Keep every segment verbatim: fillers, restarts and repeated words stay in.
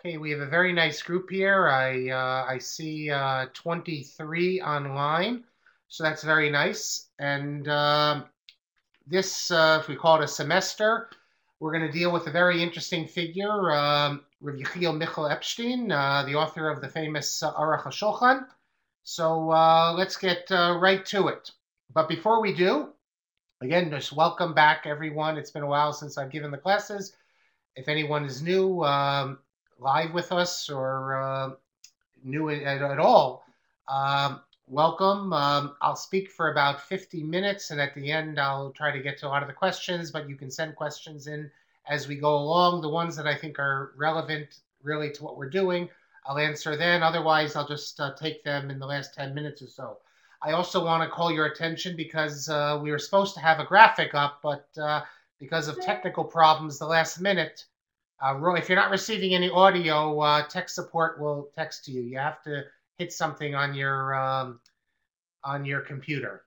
Okay, we have a very nice group here. I uh, I see uh, twenty-three online, so that's very nice. And um this, uh, if we call it a semester, we're going to deal with a very interesting figure, um, Rav Yechiel Michal Epstein, uh, the author of the famous uh, Aruch HaShulchan. So uh, let's get uh, right to it. But before we do, again, just welcome back, everyone. It's been a while since I've given the classes. If anyone is new, um, live with us or uh, new at, at all, um, welcome. Um, I'll speak for about fifty minutes, and at the end, I'll try to get to a lot of the questions, but you can send questions in as we go along. The ones that I think are relevant really to what we're doing, I'll answer then. Otherwise, I'll just uh, take them in the last ten minutes or so. I also want to call your attention because uh, we were supposed to have a graphic up, but uh, because of technical problems the last minute, uh, Roy, if you're not receiving any audio, uh, tech support will text to you. You have to hit something on your um, on your computer.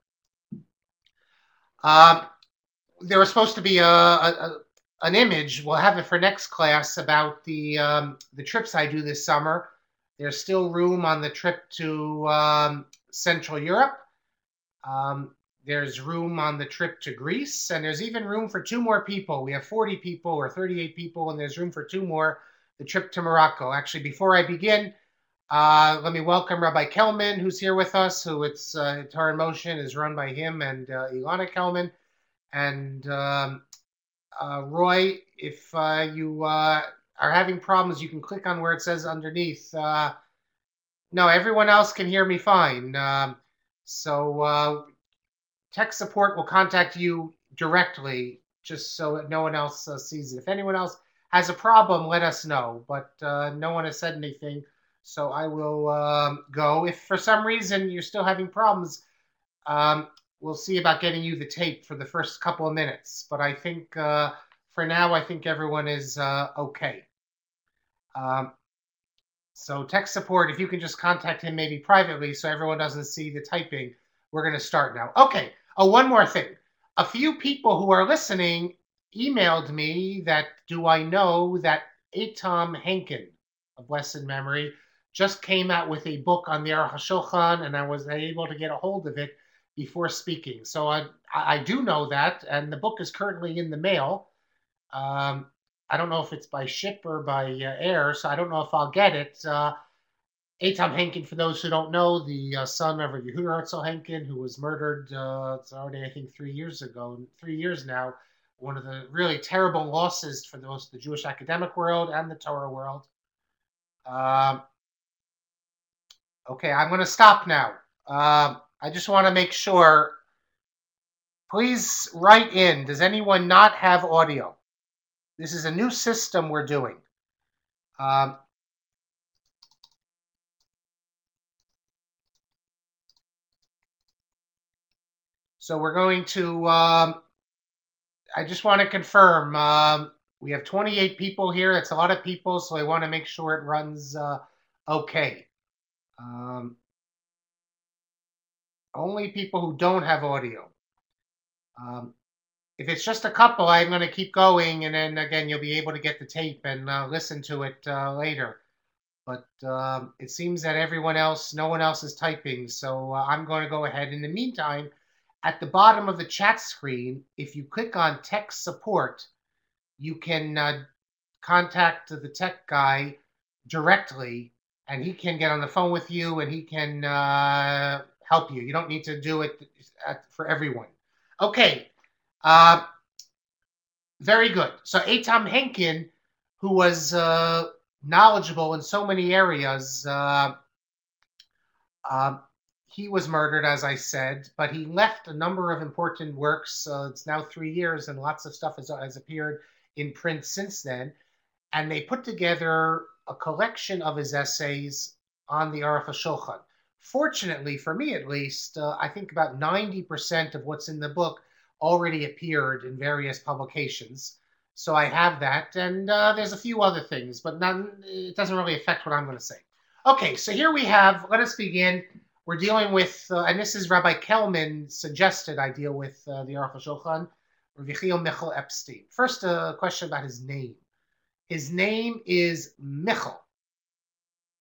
Um, there was supposed to be a, a, a an image. We'll have it for next class about the um, the trips I do this summer. There's still room on the trip to um, Central Europe. Um, there's room on the trip to Greece, and there's even room for two more people. We have forty people or thirty-eight people, and there's room for two more. The trip to Morocco. Actually, before I begin, uh, let me welcome Rabbi Kelman, who's here with us. Who it's uh, Torah in Motion is run by him and uh, Ilana Kelman. And um, uh, Roy, if uh, you uh, are having problems, you can click on where it says underneath. Uh, no, everyone else can hear me fine. Um, so uh, tech support will contact you directly, just so that no one else uh, sees it. If anyone else has a problem, let us know. But uh, no one has said anything, so I will um, go. If for some reason you're still having problems, um, we'll see about getting you the tape for the first couple of minutes. But I think uh, for now, I think everyone is uh, okay. Um, so tech support, if you can just contact him maybe privately so everyone doesn't see the typing, we're going to start now. Okay. Oh, one more thing. A few people who are listening emailed me that do I know that Eitam Henkin, of blessed memory, just came out with a book on the Aruch HaShulchan, and I was able to get a hold of it before speaking. So I, I do know that, and the book is currently in the mail. Um, I don't know if it's by ship or by uh, air, so I don't know if I'll get it. Uh, Eitam Henkin, for those who don't know, the uh, son of Yehuda Herzl Henkin, who was murdered, uh, it's already, I think, three years ago, three years now, one of the really terrible losses for the, most, the Jewish academic world and the Torah world. Um, okay, I'm going to stop now. Um, I just want to make sure, please write in, does anyone not have audio? This is a new system we're doing. Um, so we're going to, um, I just want to confirm, um, we have twenty-eight people here. That's a lot of people, so I want to make sure it runs uh, okay. Um, only people who don't have audio. Um, if it's just a couple, I'm going to keep going, and then again, you'll be able to get the tape and uh, listen to it uh, later. But um, it seems that everyone else, no one else is typing, so uh, I'm going to go ahead. In the meantime, at the bottom of the chat screen, if you click on tech support, you can uh, contact the tech guy directly, and he can get on the phone with you, and he can uh, help you. You don't need to do it for everyone. Okay. Uh, very good. So Eitam Henkin, who was uh, knowledgeable in so many areas, uh, uh, he was murdered, as I said, but he left a number of important works. Uh, it's now three years, and lots of stuff has, has appeared in print since then. And they put together a collection of his essays on the Aruch HaShulchan. Fortunately, for me at least, uh, I think about ninety percent of what's in the book already appeared in various publications. So I have that, and uh, there's a few other things, but none, it doesn't really affect what I'm going to say. Okay, so here we have, let us begin. We're dealing with, uh, and this is Rabbi Kelman suggested I deal with uh, the Aruch HaShulchan, Rav Yechiel Michal Epstein. First, a question about his name. His name is Michal.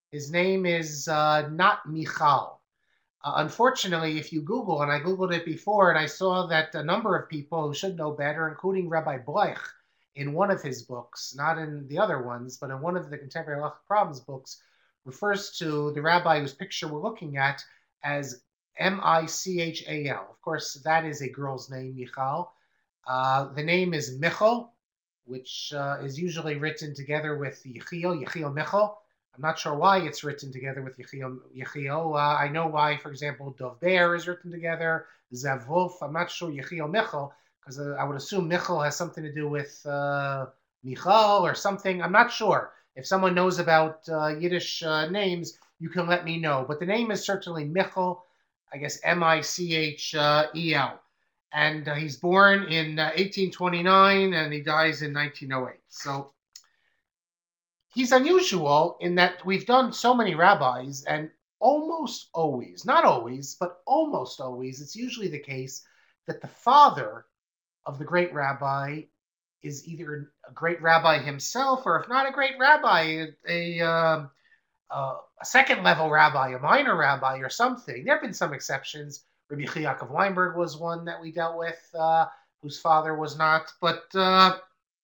His name is uh, not Michal. Uh, unfortunately, if you Google, and I Googled it before, and I saw that a number of people who should know better, including Rabbi Bloich, in one of his books, not in the other ones, but in one of the Contemporary Halachic Problems books, refers to the rabbi whose picture we're looking at as M I C H A L. Of course, that is a girl's name, Michal. Uh, the name is Michal, which uh, is usually written together with Yechiel, Yechiel Michal. I'm not sure why it's written together with Yechiel. Yechiel. Uh, I know why, for example, Dov Bear is written together, Zev Wolf. I'm not sure Yechiel Michal, because uh, I would assume Michal has something to do with uh, Michal or something. I'm not sure. If someone knows about uh, Yiddish uh, names, you can let me know. But the name is certainly Michal, I guess M I C H E L. And uh, he's born in uh, eighteen twenty-nine and he dies in nineteen oh eight. So he's unusual in that we've done so many rabbis, and almost always, not always, but almost always, it's usually the case that the father of the great rabbi is either a great rabbi himself, or if not a great rabbi, a, a, um, uh, a second level rabbi, a minor rabbi, or something. There have been some exceptions. Rabbi Yaakov Weinberg was one that we dealt with, uh, whose father was not. But uh,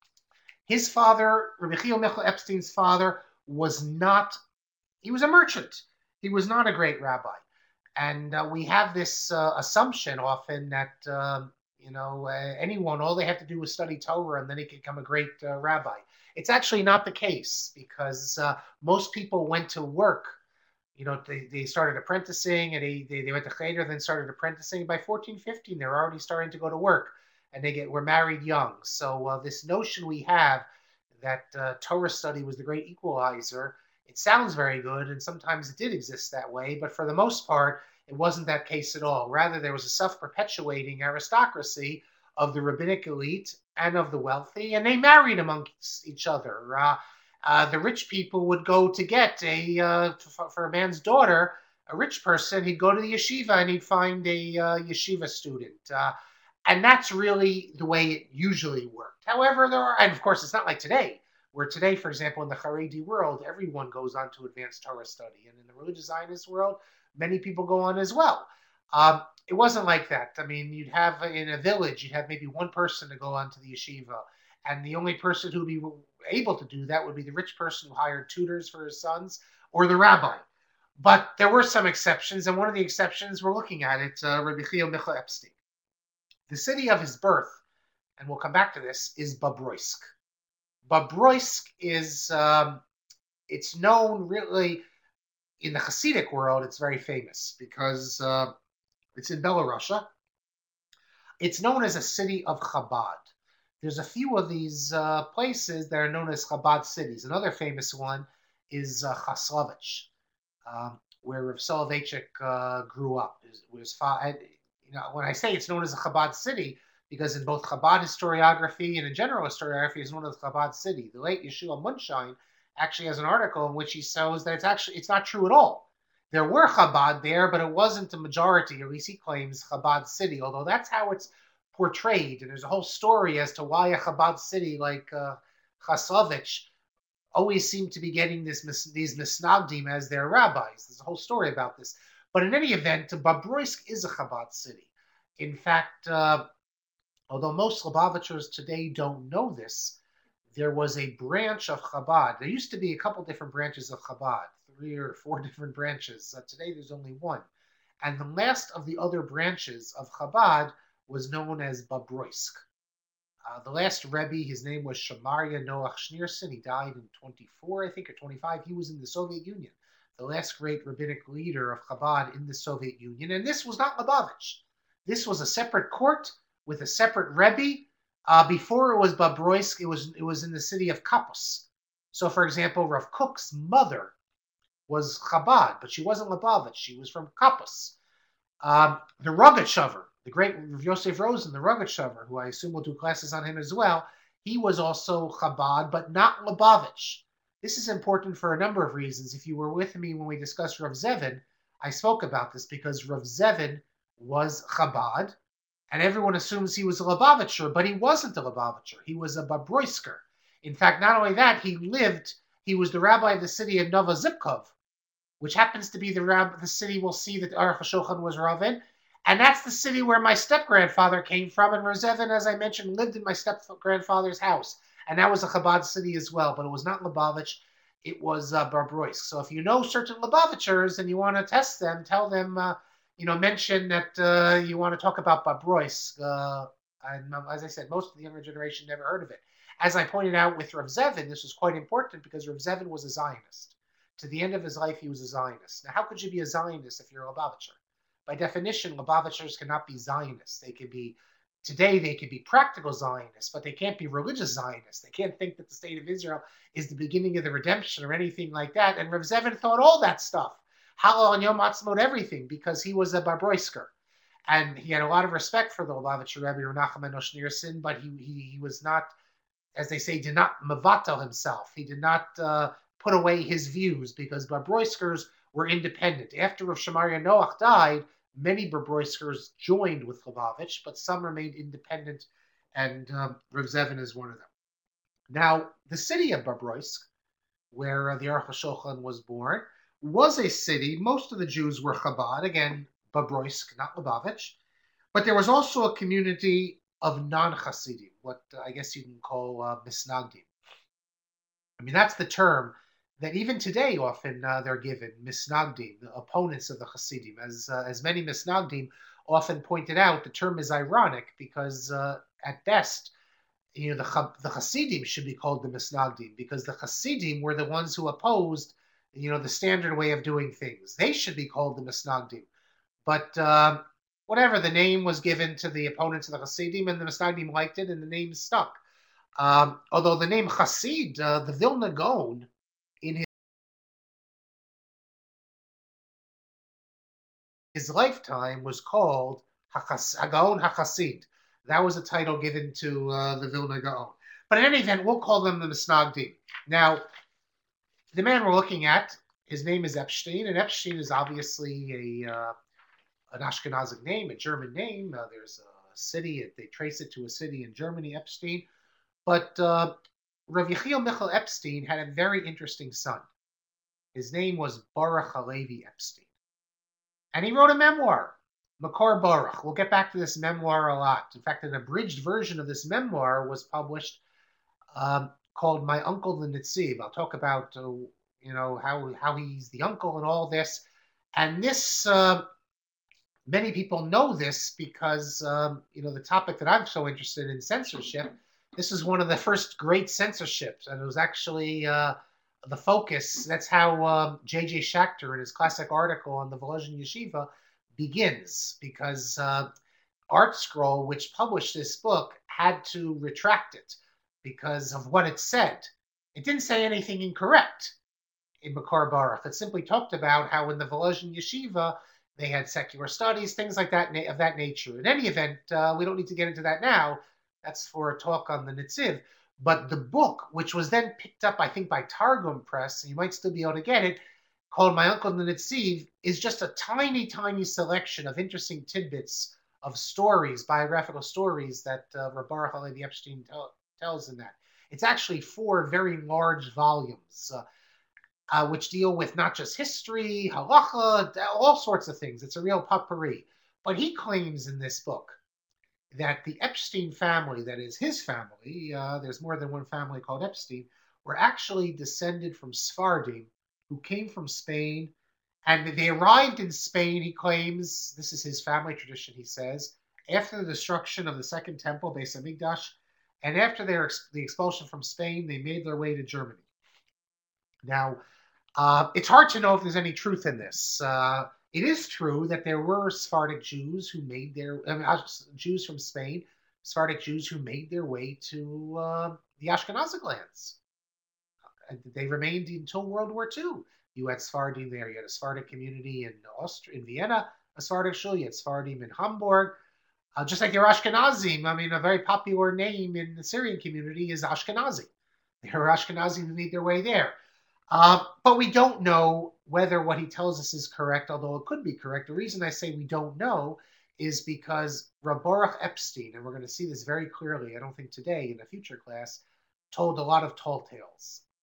his father, Rabbi Chio Michal Epstein's father, was not, he was a merchant. He was not a great rabbi. And uh, we have this uh, assumption often that, uh, you know, uh, anyone, all they have to do is study Torah and then he can become a great uh, rabbi. It's actually not the case, because uh, most people went to work. You know, they, they started apprenticing, and they, they, they went to Cheder, then started apprenticing. By fourteen, fifteen, they're already starting to go to work, and they get were married young. So uh, this notion we have that uh, Torah study was the great equalizer, it sounds very good, and sometimes it did exist that way, but for the most part, it wasn't that case at all. Rather, there was a self-perpetuating aristocracy of the rabbinic elite and of the wealthy, and they married amongst each other. Uh, uh, the rich people would go to get a, uh, for, for a man's daughter, a rich person, he'd go to the yeshiva and he'd find a uh, yeshiva student. Uh, and that's really the way it usually worked. However, there are, and of course, it's not like today, where today, for example, in the Haredi world, everyone goes on to advanced Torah study. And in the religious Zionist world, many people go on as well. Um, it wasn't like that. I mean, you'd have in a village, you'd have maybe one person to go on to the yeshiva. And the only person who'd be able to do that would be the rich person who hired tutors for his sons, or the rabbi. But there were some exceptions, and one of the exceptions we're looking at, it's uh, Rabbi Chio Michal Epstein. The city of his birth, and we'll come back to this, is Bobroisk. Bobroisk is, um, it's known really, in the Hasidic world, it's very famous because uh, it's in Belarusia. It's known as a city of Chabad. There's a few of these uh, places that are known as Chabad cities. Another famous one is uh, Chaslovich, um, where Rav Soloveitchik uh, grew up. It was, and, you know, when I say it's known as a Chabad city, because in both Chabad historiography and in general historiography, it's known as Chabad city. The late Yeshua Munshine actually has an article in which he shows that it's actually it's not true at all. There were Chabad there, but it wasn't the majority, or at least he claims, Chabad city, although that's how it's portrayed. And there's a whole story as to why a Chabad city like uh, Chaslovich always seemed to be getting this these Misnagdim as their rabbis. There's a whole story about this. But in any event, Bobroisk is a Chabad city. In fact, uh, although most Lubavitchers today don't know this, there was a branch of Chabad. There used to be a couple different branches of Chabad, three or four different branches. Uh, today there's only one. And the last of the other branches of Chabad was known as Bobroisk. Uh, the last Rebbe, his name was Shamaria Noach Schneerson. He died in twenty-four, I think, or twenty-five. He was in the Soviet Union, the last great rabbinic leader of Chabad in the Soviet Union. And this was not Lubavitch. This was a separate court with a separate Rebbe. Uh, before it was Bobroisk, it was it was in the city of Kapos. So, for example, Rav Kook's mother was Chabad, but she wasn't Lubavitch. She was from Kapos. Um, the Rogachover, the great Yosef Rosen, the Rogachover, who I assume will do classes on him as well, he was also Chabad, but not Lubavitch. This is important for a number of reasons. If you were with me when we discussed Rav Zevin, I spoke about this because Rav Zevin was Chabad, and everyone assumes he was a Lubavitcher, but he wasn't a Lubavitcher. He was a Bobroisker. In fact, not only that, he lived, he was the rabbi of the city of Novozibkov, which happens to be the rab- the city we'll see that Aruch HaShulchan was Rav in. And that's the city where my step-grandfather came from. And Rav Zevin, as I mentioned, lived in my step-grandfather's house. And that was a Chabad city as well, but it was not Lubavitch. It was uh, Barbroisk. So if you know certain Lubavitchers and you want to test them, tell them, uh, you know, mention that uh, you want to talk about Barbroisk. Uh, and um, as I said, most of the younger generation never heard of it. As I pointed out with Rav Zevin, this was quite important because Rav Zevin was a Zionist. To the end of his life, he was a Zionist. Now, how could you be a Zionist if you're a Lubavitcher? By definition, Lubavitchers cannot be Zionists. They could be, today they could be practical Zionists, but they can't be religious Zionists. They can't think that the state of Israel is the beginning of the redemption or anything like that. And Rav Zevin thought all that stuff, Hallel and Yom Ha'atzmaut, everything, because he was a Barbroisker. And he had a lot of respect for the Lubavitcher Rebbe, Menachem Enosh Nirsin, but he, he, he was not, as they say, did not mevatel himself. He did not uh, put away his views because Barbroiskers were independent. After Rav Shemaria Noach died, many Barbroiskers joined with Lubavitch, but some remained independent, and um, Rav Zevin is one of them. Now, the city of Barbroisk, where uh, the Aruch HaShulchan was born, was a city. Most of the Jews were Chabad, again, Barbroisk, not Lubavitch, but there was also a community of non-Hasidim, what uh, I guess you can call uh, Misnagdim. I mean, that's the term that even today often uh, they're given, Misnagdim, the opponents of the Hasidim. As uh, as many Misnagdim often pointed out, the term is ironic because uh, at best, you know, the, the Hasidim should be called the Misnagdim because the Hasidim were the ones who opposed, you know, the standard way of doing things. They should be called the Misnagdim. But uh, whatever, the name was given to the opponents of the Hasidim, and the Misnagdim liked it, and the name stuck. Um, although the name Hasid, uh, the Vilna Gaon, in his, his lifetime was called Hagaon HaChasid. That was a title given to uh, the Vilna Gaon. But in any event, we'll call them the Misnagdim. Now, the man we're looking at, his name is Epstein, and Epstein is obviously a uh, an Ashkenazic name, a German name. Uh, there's a city, they trace it to a city in Germany, Epstein. But uh, Rav Yechiel Michal Epstein had a very interesting son. His name was Baruch Halevi Epstein. And he wrote a memoir, Makor Baruch. We'll get back to this memoir a lot. In fact, an abridged version of this memoir was published um, called My Uncle the Nitziv. I'll talk about, uh, you know, how, how he's the uncle and all this. And this, uh, many people know this because, um, you know, the topic that I'm so interested in, censorship, this is one of the first great censorships, and it was actually uh, the focus. That's how um, J J Schachter, in his classic article on the Volozhin Yeshiva, begins, because uh, ArtScroll, which published this book, had to retract it because of what it said. It didn't say anything incorrect in Makor Baruch. It simply talked about how in the Volozhin Yeshiva, they had secular studies, things like that, of that nature. In any event, uh, we don't need to get into that now. That's for a talk on the Nitziv. But the book, which was then picked up, I think, by Targum Press, and you might still be able to get it, called My Uncle the Nitziv, is just a tiny, tiny selection of interesting tidbits of stories, biographical stories that uh, Baruch Halevi Epstein tell, tells in that. It's actually four very large volumes, uh, uh, which deal with not just history, halacha, all sorts of things. It's a real potpourri. But he claims in this book that the Epstein family, that is his family, uh, there's more than one family called Epstein, were actually descended from Sephardim who came from Spain. And they arrived in Spain, he claims, this is his family tradition, he says, after the destruction of the Second Temple, Beis Hamikdash, and after their, the expulsion from Spain, they made their way to Germany. Now, uh, it's hard to know if there's any truth in this. Uh, It is true that there were Sephardic Jews who made their, I mean, Jews from Spain, Sephardic Jews who made their way to uh, the Ashkenazic lands. They remained until World War Two. You had Sephardim there. You had a Sephardic community in Austria, in Vienna, a Sephardic shul. You had Sephardim in Hamburg. Uh, just like your Ashkenazim, I mean, a very popular name in the Syrian community is Ashkenazi. There are Ashkenazim who made their way there. Uh, but we don't know whether what he tells us is correct, although it could be correct. The reason I say we don't know is because Rav Baruch Epstein, and we're going to see this very clearly, I don't think today, in a future class, told a lot of tall tales.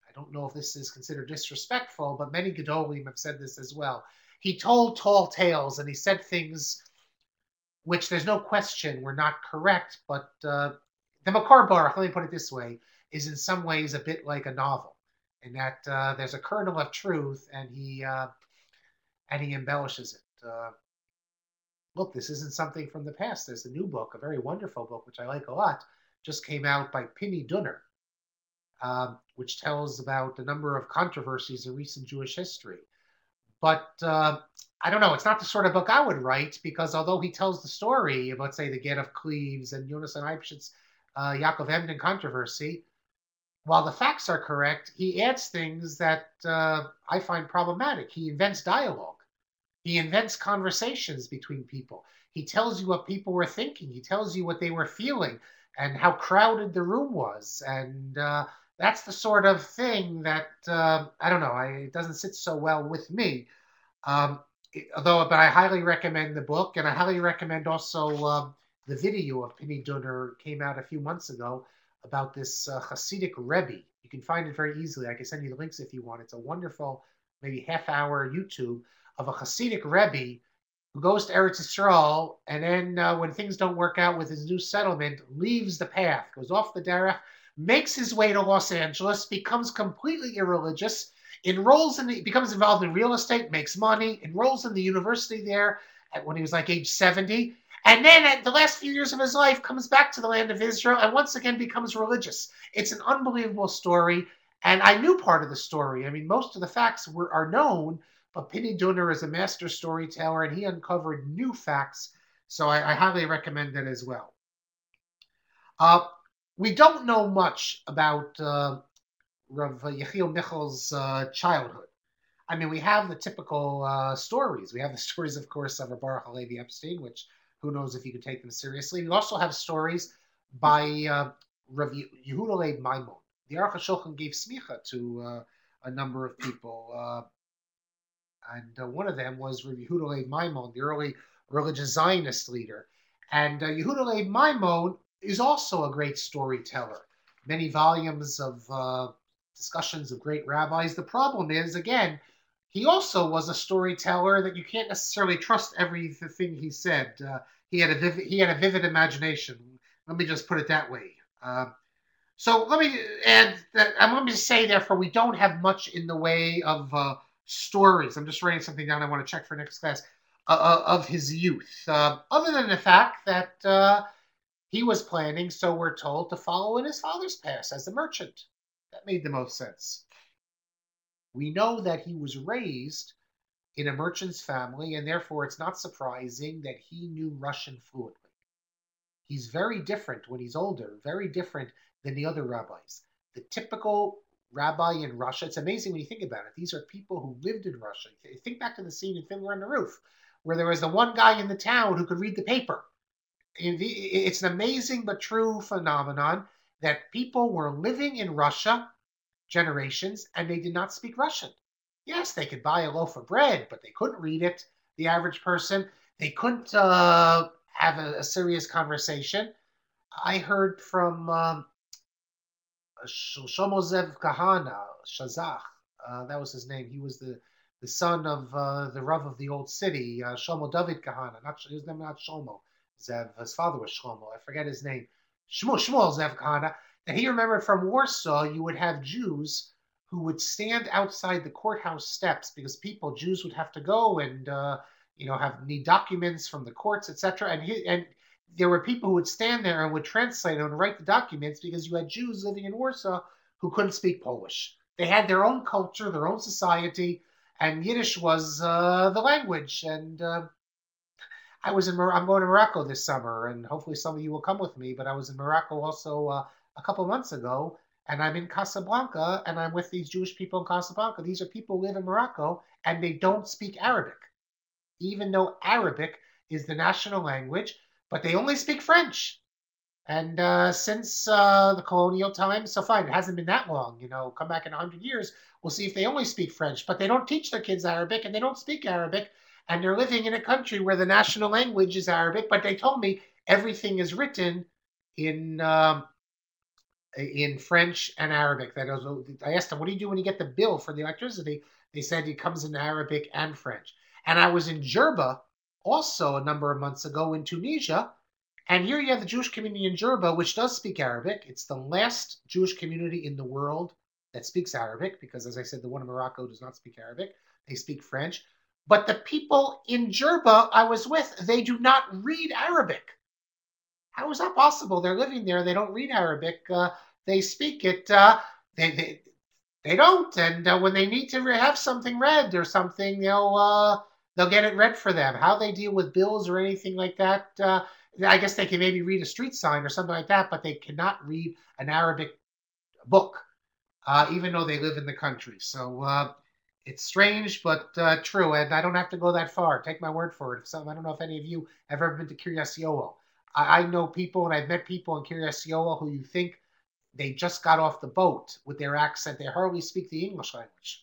I don't know if this is considered disrespectful, but many Gedolim have said this as well. He told tall tales and he said things which there's no question were not correct, but uh, the Makar Baruch, let me put it this way, is in some ways a bit like a novel, in that uh, there's a kernel of truth, and he uh, and he embellishes it. Uh, look, this isn't something from the past. There's a new book, a very wonderful book, which I like a lot, just came out by Pini Dunner, um, which tells about a number of controversies in recent Jewish history. But uh, I don't know. It's not the sort of book I would write because although he tells the story of, let's say, the Get of Cleves and Jonas and Eibschitz, uh, Yaakov Emden controversy, while the facts are correct, he adds things that uh, I find problematic. He invents dialogue. He invents conversations between people. He tells you what people were thinking. He tells you what they were feeling and how crowded the room was. And uh, that's the sort of thing that, uh, I don't know, I, it doesn't sit so well with me. Um, it- although, but I highly recommend the book, and I highly recommend also um, the video of Penny Dunner came out a few months ago about this uh, Hasidic Rebbe. You can find it very easily. I can send you the links if you want. It's a wonderful, maybe half hour YouTube of a Hasidic Rebbe who goes to Eretz Yisrael, and then uh, when things don't work out with his new settlement, leaves the path, goes off the derech, makes his way to Los Angeles, becomes completely irreligious, enrolls in the, becomes involved in real estate, makes money, enrolls in the university there at, when he was like age seventy, and then at the last few years of his life comes back to the land of Israel and once again becomes religious. It's an unbelievable story, and I knew part of the story. I mean, most of the facts were are known, but Penny Dunner is a master storyteller, and he uncovered new facts, so I, I highly recommend it as well. Uh, we don't know much about uh, Rav Yechiel Michel's uh, childhood. I mean, we have the typical uh, stories. We have the stories, of course, of Baruch Halevi Epstein, which who knows if you can take them seriously. We also have stories by uh, Rav Yehuda Leib Maimon. The Aruch HaShulchan gave smicha to uh, a number of people, uh, and uh, one of them was Rav Yehuda Leib Maimon, the early religious Zionist leader. And uh, Yehuda Leib Maimon is also a great storyteller. Many volumes of uh, discussions of great rabbis. The problem is, again, he also was a storyteller that you can't necessarily trust everything he said. Uh, he had a vivid, he had a vivid imagination. Let me just put it that way. Uh, so let me add that. I'm going to say, therefore, we don't have much in the way of uh, stories. I'm just writing something down. I want to check for next class uh, uh, of his youth, uh, other than the fact that uh, he was planning, so we're told, to follow in his father's path as a merchant. That made the most sense. We know that he was raised in a merchant's family, and therefore it's not surprising that he knew Russian fluently. He's very different when he's older, very different than the other rabbis. The typical rabbi in Russia, it's amazing when you think about it. These are people who lived in Russia. Think back to the scene in Fiddler on the Roof, where there was the one guy in the town who could read the paper. It's an amazing but true phenomenon that people were living in Russia generations and they did not speak Russian. Yes, they could buy a loaf of bread, but they couldn't read it. The average person, they couldn't uh, have a, a serious conversation. I heard from um, Shlomo Zev Kahana, Shazach, uh, that was his name. He was the, the son of uh, the Rav of the old city, uh, Shlomo David Kahana. Not his name, not Shlomo Zev. His father was Shlomo. I forget his name. Shmuel, Shmuel Zev Kahana. And he remembered from Warsaw, you would have Jews who would stand outside the courthouse steps because people, Jews, would have to go and uh, you know have need documents from the courts, et cetera. And he and there were people who would stand there and would translate and write the documents because you had Jews living in Warsaw who couldn't speak Polish. They had their own culture, their own society, and Yiddish was uh, the language. And uh, I was in Mor- I'm going to Morocco this summer, and hopefully some of you will come with me. But I was in Morocco also uh, a couple months ago, and I'm in Casablanca, and I'm with these Jewish people in Casablanca. These are people who live in Morocco, and they don't speak Arabic, even though Arabic is the national language, but they only speak French. And uh, since uh, the colonial times, so fine, it hasn't been that long. You know, come back in a hundred years, we'll see if they only speak French. But they don't teach their kids Arabic, and they don't speak Arabic, and they're living in a country where the national language is Arabic. But they told me everything is written in um, in French and Arabic. That was, I asked them, "What do you do when you get the bill for the electricity?" They said it comes in Arabic and French. And I was in Jerba also a number of months ago in Tunisia, and here you have the Jewish community in Jerba, which does speak Arabic. It's the last Jewish community in the world that speaks Arabic, because, as I said, the one in Morocco does not speak Arabic. They speak French. But the people in Jerba I was with, they do not read Arabic. How is that possible? They're living there. They don't read Arabic. Uh, they speak it. Uh, they, they they don't. And uh, when they need to have something read or something, they'll uh, they'll get it read for them. How they deal with bills or anything like that, uh, I guess they can maybe read a street sign or something like that, but they cannot read an Arabic book, uh, even though they live in the country. So uh, it's strange, but uh, true. And I don't have to go that far. Take my word for it. If some, I don't know if any of you have ever been to Kiryas Yoel. I, I know people, and I've met people in Kiryas Yoel who you think they just got off the boat with their accent. They hardly speak the English language.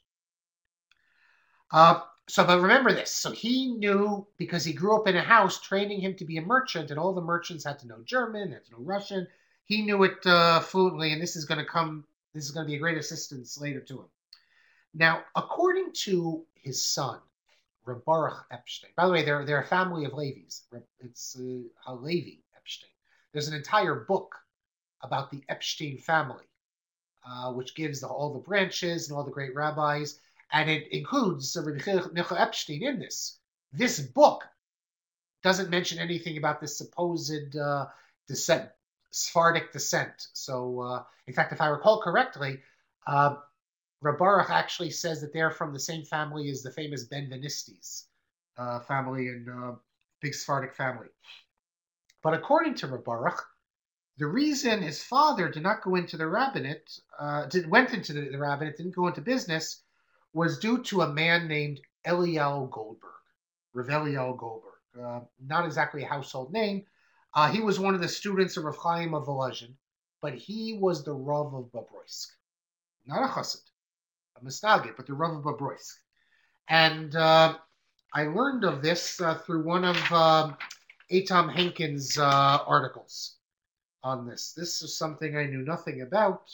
Uh, so, but remember this. So he knew, because he grew up in a house training him to be a merchant, and all the merchants had to know German, had to know Russian. He knew it uh, fluently, and this is going to come. This is going to be a great assistance later to him. Now, according to his son, Reb Baruch Epstein. By the way, they're they're a family of Levis. It's uh, a Levi Epstein. There's an entire book about the Epstein family, uh, which gives the, all the branches and all the great rabbis, and it includes Rabbi Micha Epstein in this. This book doesn't mention anything about this supposed uh, descent, Sephardic descent. So, uh, in fact, if I recall correctly, uh, Reb Baruch actually says that they're from the same family as the famous Benvenistes uh, family and uh, big Sephardic family. But according to Reb Baruch, the reason his father did not go into the rabbinate, uh, did, went into the, the rabbinate, didn't go into business, was due to a man named Eliel Goldberg, Rav Eliel Goldberg. Uh, not exactly a household name. Uh, he was one of the students of Rav Chaim of Volozhin, but he was the Rav of Bobroisk. Not a chassid, a mistagid, but the Rav of Bobroisk. And uh, I learned of this uh, through one of uh, Eitam Henkin's uh, articles on this. This is something I knew nothing about.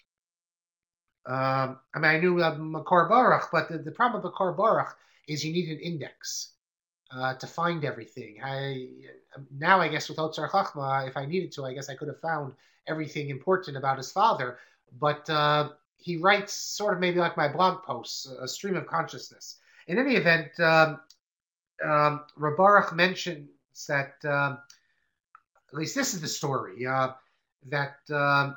Um, I mean, I knew uh, Makar Baruch, but the, the problem with Makar Baruch is you need an index uh, to find everything. I now, I guess, with Otzar Chachma, if I needed to, I guess I could have found everything important about his father. But uh, he writes sort of maybe like my blog posts, a stream of consciousness. In any event, um, um, Reb Baruch mentions that, um, at least this is the story, uh, that um,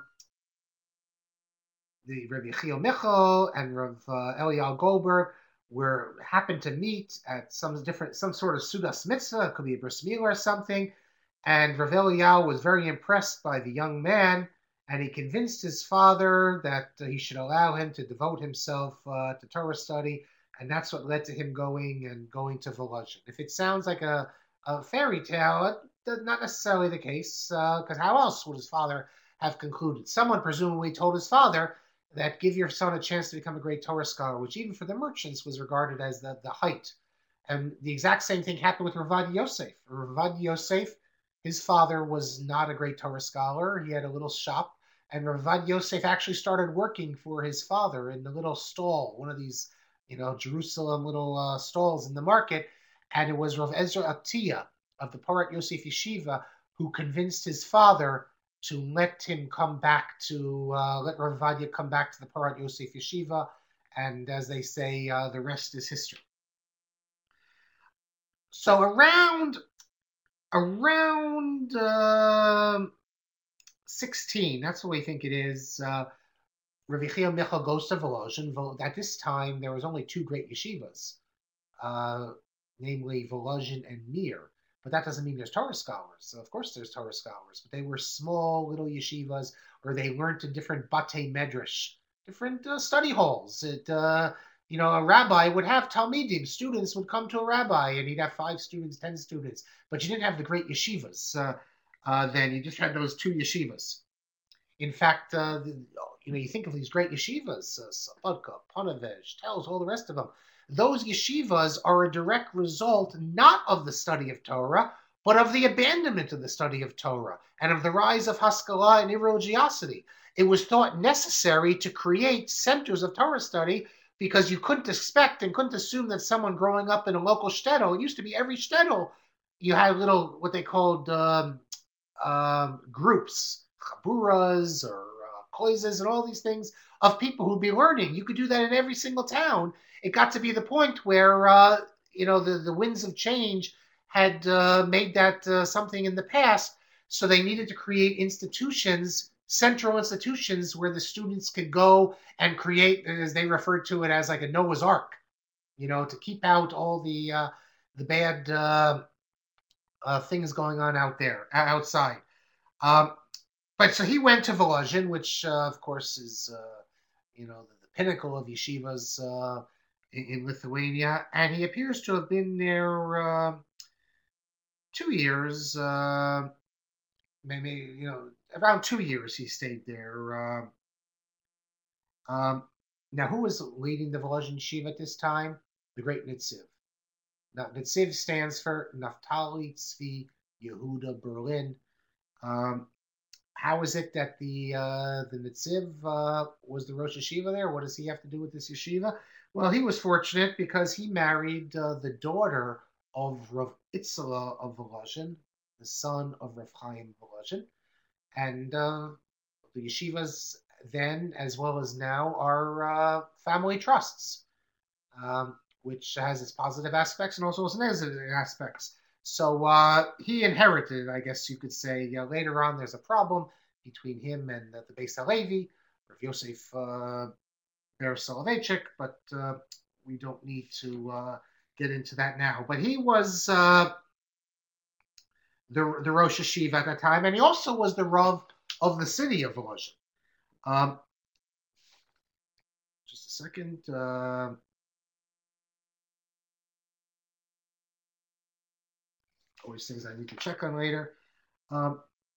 the Rabbi Yechiel Michal and Rav uh, Eliel Goldberg were happened to meet at some different, some sort of Sudas Mitzvah, it could be a bris milah or something, and Rav Eliel was very impressed by the young man, and he convinced his father that uh, he should allow him to devote himself uh, to Torah study, and that's what led to him going and going to Volozhin. If it sounds like a, a fairy tale, it's not necessarily the case, because uh, how else would his father have concluded? Someone presumably told his father that give your son a chance to become a great Torah scholar, which even for the merchants was regarded as the, the height. And the exact same thing happened with Ravad Yosef. Ravad Yosef, his father was not a great Torah scholar. He had a little shop, and Ravad Yosef actually started working for his father in the little stall, one of these, you know, Jerusalem little uh, stalls in the market. And it was Rav Ezra Atiyah of the Porat Yosef Yeshiva who convinced his father to let him come back to, uh, let Rav Vadia come back to the Porat Yosef Yeshiva, and as they say, uh, the rest is history. So around, around uh, sixteen, that's what we think it is, uh, Rav Yechiel Michal goes to Volozhin. At this time, there was only two great yeshivas, uh, namely Volozhin and Mir. But that doesn't mean there's Torah scholars. So of course there's Torah scholars, but they were small little yeshivas where they learned in different batei medrash, different uh, study halls. It, uh, you know, a rabbi would have talmidim. Students would come to a rabbi, and he'd have five students, ten students. But you didn't have the great yeshivas. Uh, uh, then you just had those two yeshivas. In fact, uh, the, you know, you think of these great yeshivas, uh, Slobodka, Ponevezh, Telz, all the rest of them. Those yeshivas are a direct result not of the study of Torah, but of the abandonment of the study of Torah and of the rise of Haskalah and irreligiosity. it was thought necessary to create centers of Torah study because you couldn't expect and couldn't assume that someone growing up in a local shtetl, it used to be every shtetl, you had little, what they called um, um, groups, chaburas or uh, koizes and all these things of people who'd be learning. You could do that in every single town. It got to be the point where, uh, you know, the, the winds of change had uh, made that uh, something in the past. So they needed to create institutions, central institutions where the students could go and create, as they referred to it as like a Noah's Ark, you know, to keep out all the uh, the bad uh, uh, things going on out there, outside. Um, but so he went to Volozhin, which uh, of course is, uh, you know, the, the pinnacle of yeshivas uh, in, in Lithuania, and he appears to have been there uh, two years, uh, maybe you know, around two years he stayed there. Uh, um, now, who was leading the Volozhin yeshiva at this time? The great Nitziv. Now, Nitziv stands for Naftali Tzvi Yehuda Berlin. Um, how is it that the uh, the Nitziv uh, was the Rosh Yeshiva there? What does he have to do with this yeshiva? Well, he was fortunate because he married uh, the daughter of Rav Itzela of Volozhin, the son of Rav Chaim Volozhin, and uh, the yeshivas then, as well as now, are uh, family trusts, um, which has its positive aspects and also its negative aspects. So uh, he inherited, I guess you could say. You know, later on, there's a problem between him and uh, the Beis Halevi, Rav Yosef uh, Ber Soloveitchik, but uh, we don't need to uh, get into that now. But he was uh, the the Rosh Yeshiva at that time, and he also was the Rav of the city of Volozhin. Um, just a second. Uh, always things I need to check on later. Um,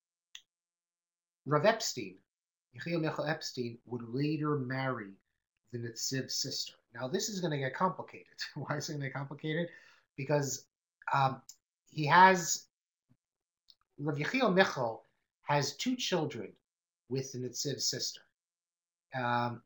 Rav Epstein, Yechiel Michael Epstein, would later marry the Nitziv's sister. Now, this is going to get complicated. Why is it going to get complicated? Because um, he has, Rav Yechiel Michael has two children with the Nitziv's sister. Um,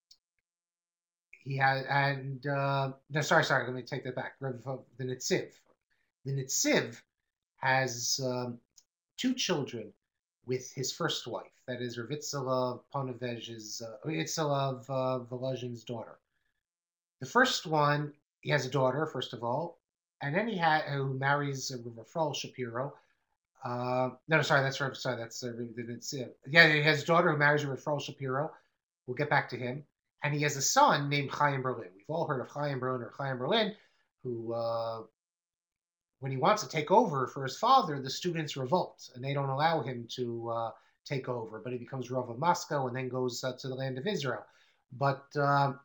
he has, and, uh, no, sorry, sorry, let me take that back. Rav, uh, the Nitziv. The Nitziv has um, two children with his first wife, that is Ravitsala Ponovezh's, uh, Itzala of uh, Volozhin's daughter. The first one, he has a daughter, first of all, and then he had who marries uh, Rafal Shapiro. Uh, no, sorry, that's sorry, that's uh, uh, yeah, he has a daughter who marries Rafal Shapiro. We'll get back to him, and he has a son named Chaim Berlin. We've all heard of Chaim Berlin or Chaim Berlin, who. Uh, when he wants to take over for his father, the students revolt and they don't allow him to uh, take over. But he becomes Rav of Moscow and then goes uh, to the land of Israel. But uh,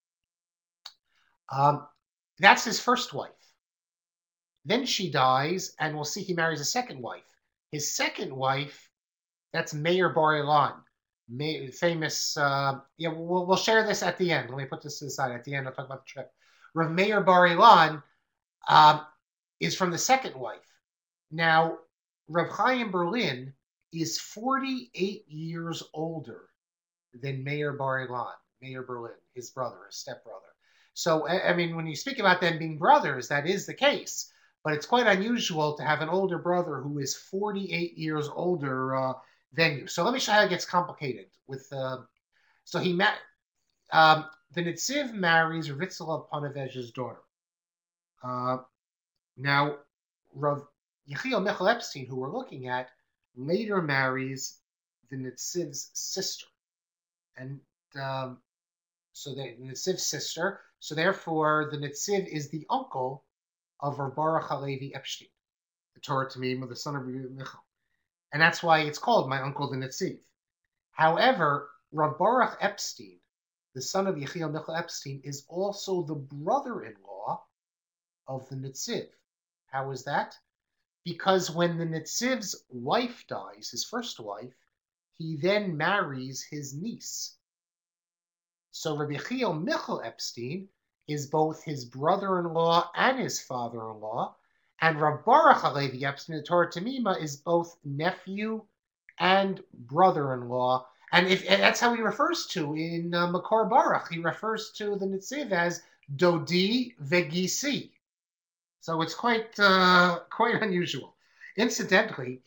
um, that's his first wife. Then she dies, and we'll see he marries a second wife. His second wife, that's Meir Bar Ilan, May, famous. Uh, yeah, we'll, we'll share this at the end. Let me put this aside. At the end, I'll talk about the trip. Rav Meir Bar Ilan. Um, is from the second wife. Now, Rav Chaim Berlin is forty-eight years older than Meir Bar Ilan, Meir Berlin, his brother, his stepbrother. So, I mean, when you speak about them being brothers, that is the case. But it's quite unusual to have an older brother who is forty-eight years older uh, than you. So let me show you how it gets complicated. With uh, so he met um, the Nitziv marries Ritzela Ponovezh's daughter. Uh, Now, Rav Yechiel Michael Epstein, who we're looking at, later marries the Nitziv's sister. And um, so the Nitziv's sister, so therefore the Nitziv is the uncle of Rav Baruch Halevi Epstein, the Torah Tamim, the son of Rav Michael. And that's why it's called My Uncle the Nitziv. However, Rav Baruch Epstein, the son of Yechiel Michael Epstein, is also the brother-in-law of the Nitziv. How is that? Because when the Nitziv's wife dies, his first wife, he then marries his niece. So Rabbi Yechiel Michael Epstein is both his brother-in-law and his father-in-law, and Rav Baruch Halevi Epstein, the Torah Tamima, is both nephew and brother-in-law, And if and that's how he refers to in uh, Makor Baruch, he refers to the Nitziv as Dodi Vegisi. So it's quite uh, quite unusual. Incidentally,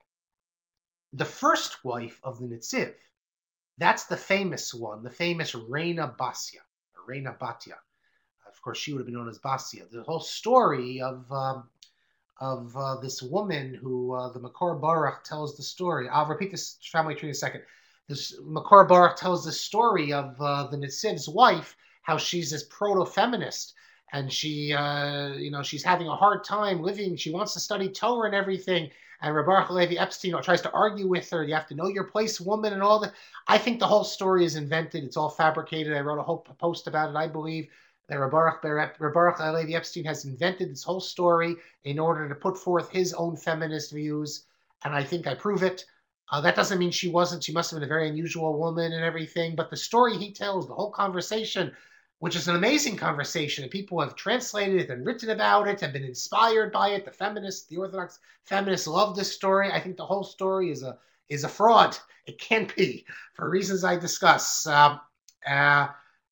the first wife of the Nitziv, that's the famous one, the famous Reina Basya, or Reina Batya. Of course, she would have been known as Basya. The whole story of um, of uh, this woman who uh, the Makor Baruch tells the story. I'll repeat this family tree in a second. This Makor Baruch tells the story of uh, the Nitziv's wife, how she's this proto-feminist, and she, uh, you know, she's having a hard time living. She wants to study Torah and everything. And Rabbi Baruch Levi Epstein tries to argue with her. You have to know your place, woman, and all that. I think the whole story is invented. It's all fabricated. I wrote a whole post about it, I believe that Rabbi Baruch Levi Epstein has invented this whole story in order to put forth his own feminist views, and I think I prove it. Uh, that doesn't mean she wasn't. She must have been a very unusual woman and everything, but the story he tells, the whole conversation, which is an amazing conversation, and people have translated it and written about it and been inspired by it. The feminists, the Orthodox feminists love this story. I think the whole story is a is a fraud. It can't be, for reasons I discuss. Um, uh,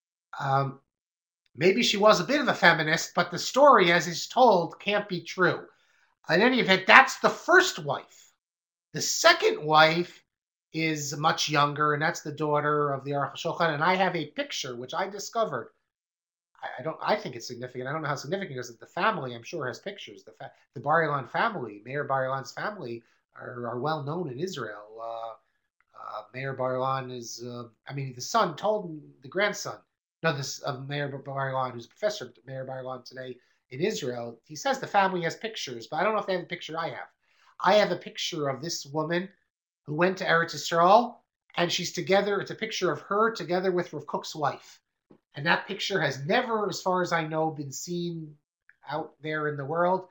um, Maybe she was a bit of a feminist, but the story, as is told, can't be true. In any event, that's the first wife. The second wife is much younger, and that's the daughter of the Aruch HaShulchan. And I have a picture which I discovered. I, I don't. I think it's significant. I don't know how significant it is. The family, I'm sure, has pictures. The fa- the Bar Ilan family, Meir Bar Ilan's family, are, are well known in Israel. Uh, uh, Meir Bar Ilan is. Uh, I mean, the son told the grandson no, this of Meir Bar Ilan, who's a professor at Meir Bar Ilan today in Israel. He says the family has pictures, but I don't know if they have a picture I have. I have a picture of this woman who went to Eretz Yisrael, and she's together. It's a picture of her together with Rav Kook's wife, and that picture has never, as far as I know, been seen out there in the world.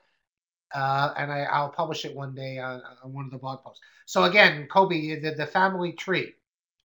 Uh, and I, I'll publish it one day on, on one of the blog posts. So again, Kobe, the, the family tree.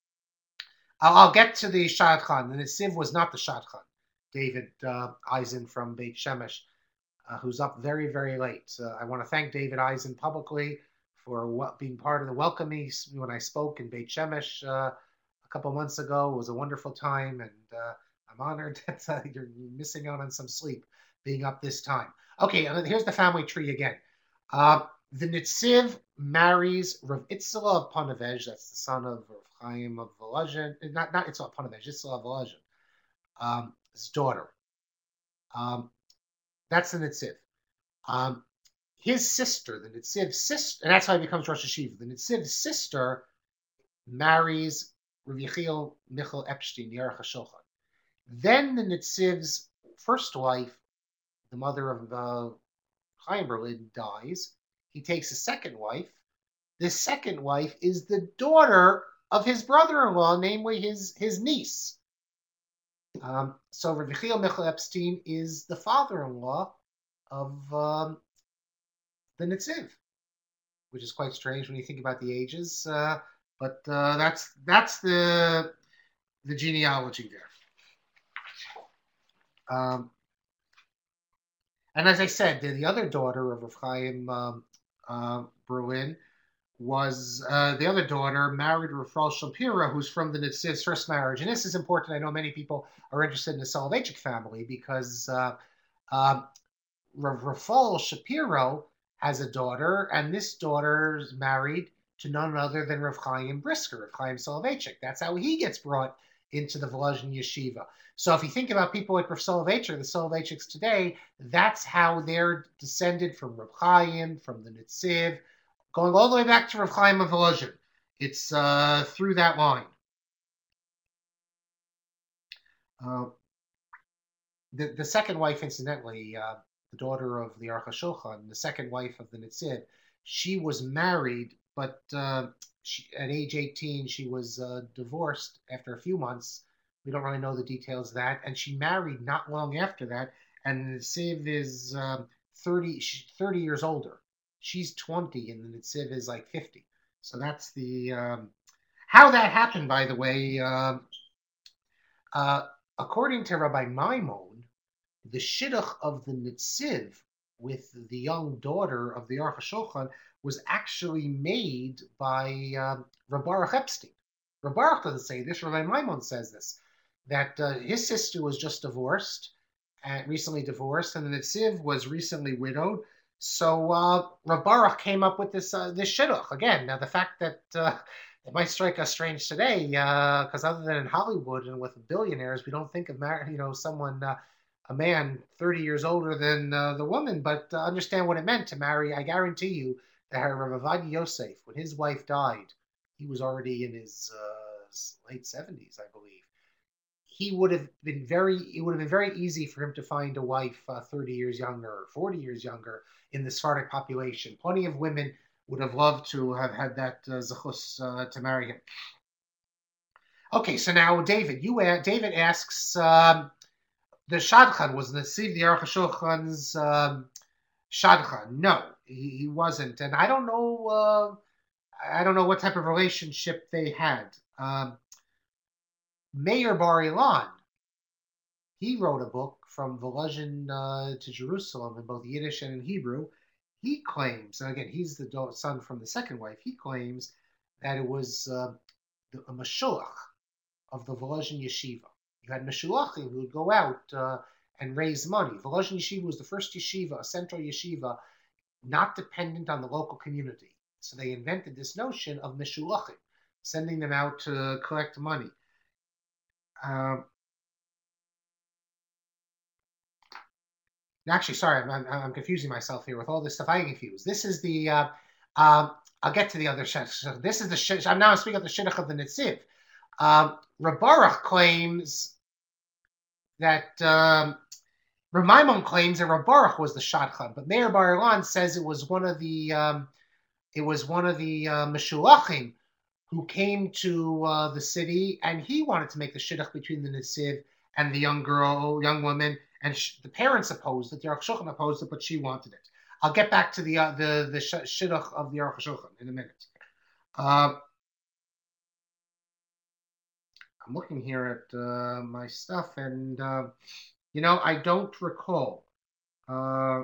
I'll get to the Shadchan. The Nitziv was not the Shadchan. David uh, Eisen from Beit Shemesh, uh, who's up very, very late. Uh, I want to thank David Eisen publicly for what, being part of the welcoming when I spoke in Beit Shemesh uh, a couple months ago. It was a wonderful time, and uh, I'm honored that uh, you're missing out on some sleep being up this time. Okay, here's the family tree again. Uh, the Nitziv marries Rav Itzela of Ponevezh. That's the son of Rav Chaim of Volozhin. Not not Itzela of Ponevezh, Itzela of Volozhin. Um, his daughter. Um, that's the Nitziv. Um, his sister, the Nitziv's sister, and that's how he becomes Rosh Hashiva. The Nitziv's sister marries Rav Yechiel Michal Epstein, the Aruch HaShulchan. Then the Nitziv's first wife, the mother of uh, Chaim Berlin, dies. He takes a second wife. The second wife is the daughter of his brother-in-law, namely his, his niece. Um, so Rav Yechiel Michal Epstein is the father-in-law of um, the Nitziv, which is quite strange when you think about the ages. Uh, but uh, that's that's the the genealogy there. Um, and as I said, the, the other daughter of Rav Chaim um, uh, Berlin was uh, the other daughter married Rafal Shapira, who's from the Nitziv's first marriage. And this is important. I know many people are interested in the Soloveitchik family because uh, uh, Rafal Shapiro has a daughter, and this daughter is married to none other than Rav Chaim Brisker, Rav Chaim Soloveitchik. That's how he gets brought into the Volozhin Yeshiva. So if you think about people like Rav Soloveitchik, the Soloveitchiks today, that's how they're descended from Rav Chaim, from the Nitziv, going all the way back to Rav Chaim of Volozhin. It's uh, through that line. Uh, the, the second wife, incidentally, uh, the daughter of the Aruch HaShulchan, the second wife of the Nitziv, she was married, but uh, she, at age eighteen, she was uh, divorced after a few months. We don't really know the details of that. And she married not long after that. And the Nitziv is um, thirty, thirty years older. She's twenty, and the Nitziv is like fifty. So that's the um, how that happened, by the way. Uh, uh, according to Rabbi Maimon, the shidduch of the Nitziv with the young daughter of the Aruch HaShulchan was actually made by um, Rav Baruch Epstein. Rav Baruch doesn't say this. Rabbi Maimon says this, that uh, his sister was just divorced, and recently divorced, and the Netziv was recently widowed. So uh, Rav Baruch came up with this uh, this shidduch again. Now the fact that uh, it might strike us strange today, because uh, other than in Hollywood and with billionaires, we don't think of mar- you know someone. Uh, a man thirty years older than uh, the woman, but uh, understand what it meant to marry. I guarantee you that Rav Ovadia Yosef, when his wife died, he was already in his uh, late seventies, I believe. He would have been very, it would have been very easy for him to find a wife uh, thirty years younger or forty years younger in the Sephardic population. Plenty of women would have loved to have had that uh, zechus uh, to marry him. Okay, so now David, you uh, David asks, um, the Shadchan was the Nesiv the Aruch HaShulchan's um, Shadchan. No, he, he wasn't, and I don't know. Uh, I don't know what type of relationship they had. Um, Meir Bar Ilan, he wrote a book from Volozhin uh, to Jerusalem in both Yiddish and in Hebrew. He claims, and again, he's the son from the second wife. He claims that it was uh, a Mashuach of the Volozhin Yeshiva. You had Meshuachim who would go out uh, and raise money. Volozhin Yeshiva was the first yeshiva, a central yeshiva, not dependent on the local community. So they invented this notion of Meshuachim, sending them out to collect money. Um, actually, sorry, I'm, I'm, I'm confusing myself here with all this stuff. I get confused. This is the, uh, um, I'll get to the other shidduch. This is the shidduch. I'm now speaking of the shidduch of the Netziv. Um, Rav Baruch claims that um, Rav Maimon claims that Rav Baruch was the Shadchan, but Meir Bar Ilan says it was one of the um, it was one of the uh, Meshuachim who came to uh, the city, and he wanted to make the shidduch between the Netziv and the young girl, young woman, and sh- the parents opposed it. The Aruch HaShulchan opposed it, but she wanted it. I'll get back to the uh, the the shidduch of the Aruch HaShulchan in a minute. Uh, I'm looking here at uh, my stuff, and uh, you know, I don't recall. Uh,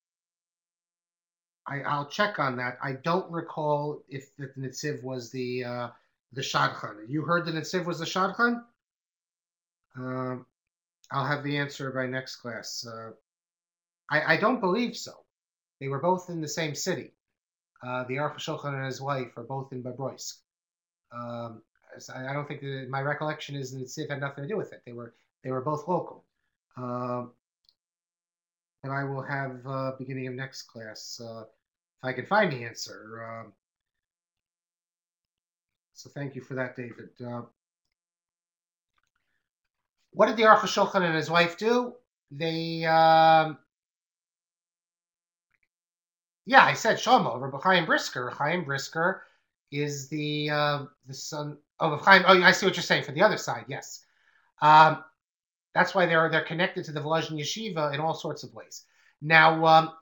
I, I'll check on that. I don't recall if the Netziv was the uh, the Shadchan. You heard the Netziv was the Shadchan? Um, I'll have the answer by next class. Uh, I, I don't believe so. They were both in the same city. Uh, the Aruch HaShulchan and his wife are both in Bobroisk. Um, I don't think that, my recollection is that the Netziv had nothing to do with it. They were they were both local. Um, and I will have uh, beginning of next class uh, if I can find the answer. Um, so thank you for that, David. Uh, what did the Aruch HaShulchan and his wife do? They, um, yeah, I said Shlomo, Rabbi Chaim Brisker. Chaim Brisker is the uh, the son of Chaim. Oh, I see what you're saying. For the other side, yes. Um, that's why they're they're connected to the Volozhin Yeshiva in all sorts of ways. Now, um,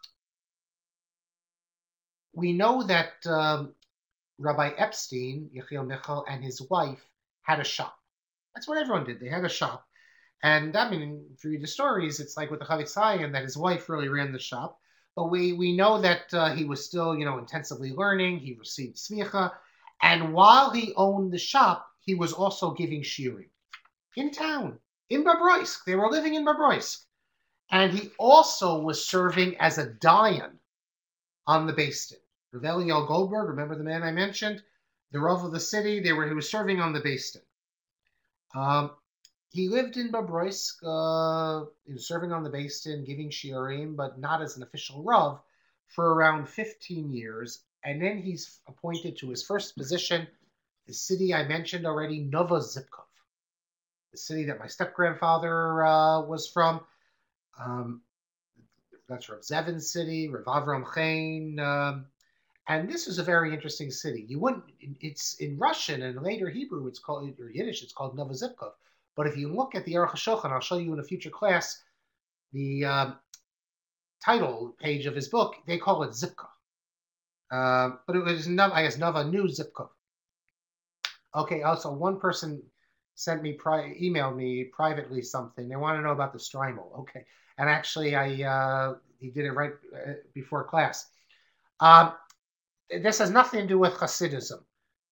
we know that um, Rabbi Epstein, Yechiel Michal, and his wife had a shop. That's what everyone did. They had a shop. And I mean, if you read the stories, it's like with the Chafetz Chaim that his wife really ran the shop. But we, we know that uh, he was still, you know, intensively learning. He received smicha. And while he owned the shop, he was also giving shiurim in town, in Bobroisk. They were living in Bobroisk. And he also was serving as a dayan on the Beis Din. Rav Eliel Goldberg, remember the man I mentioned? The Rav of the city, they were, he was serving on the Beis Din. Um, he lived in Bobroisk, uh, he was serving on the Beis Din, giving shiurim, but not as an official Rav, for around fifteen years. And then he's appointed to his first position, the city I mentioned already, Novozhivkov, the city that my step-grandfather uh, was from. Um, that's Rav Zevin's city, Rav Avram Chain. Um, and this is a very interesting city. You wouldn't, it's in Russian and later Hebrew, it's called, or Yiddish, it's called Novozhivkov. But if you look at the Aruch HaShulchan, I'll show you in a future class, the um, title page of his book, they call it Zipka. Uh, but it was, I guess, Nova New Zipkov. Okay, also, one person sent me, pri- emailed me privately something. They want to know about the Strymel. Okay. And actually, I uh, he did it right before class. Um, this has nothing to do with Hasidism.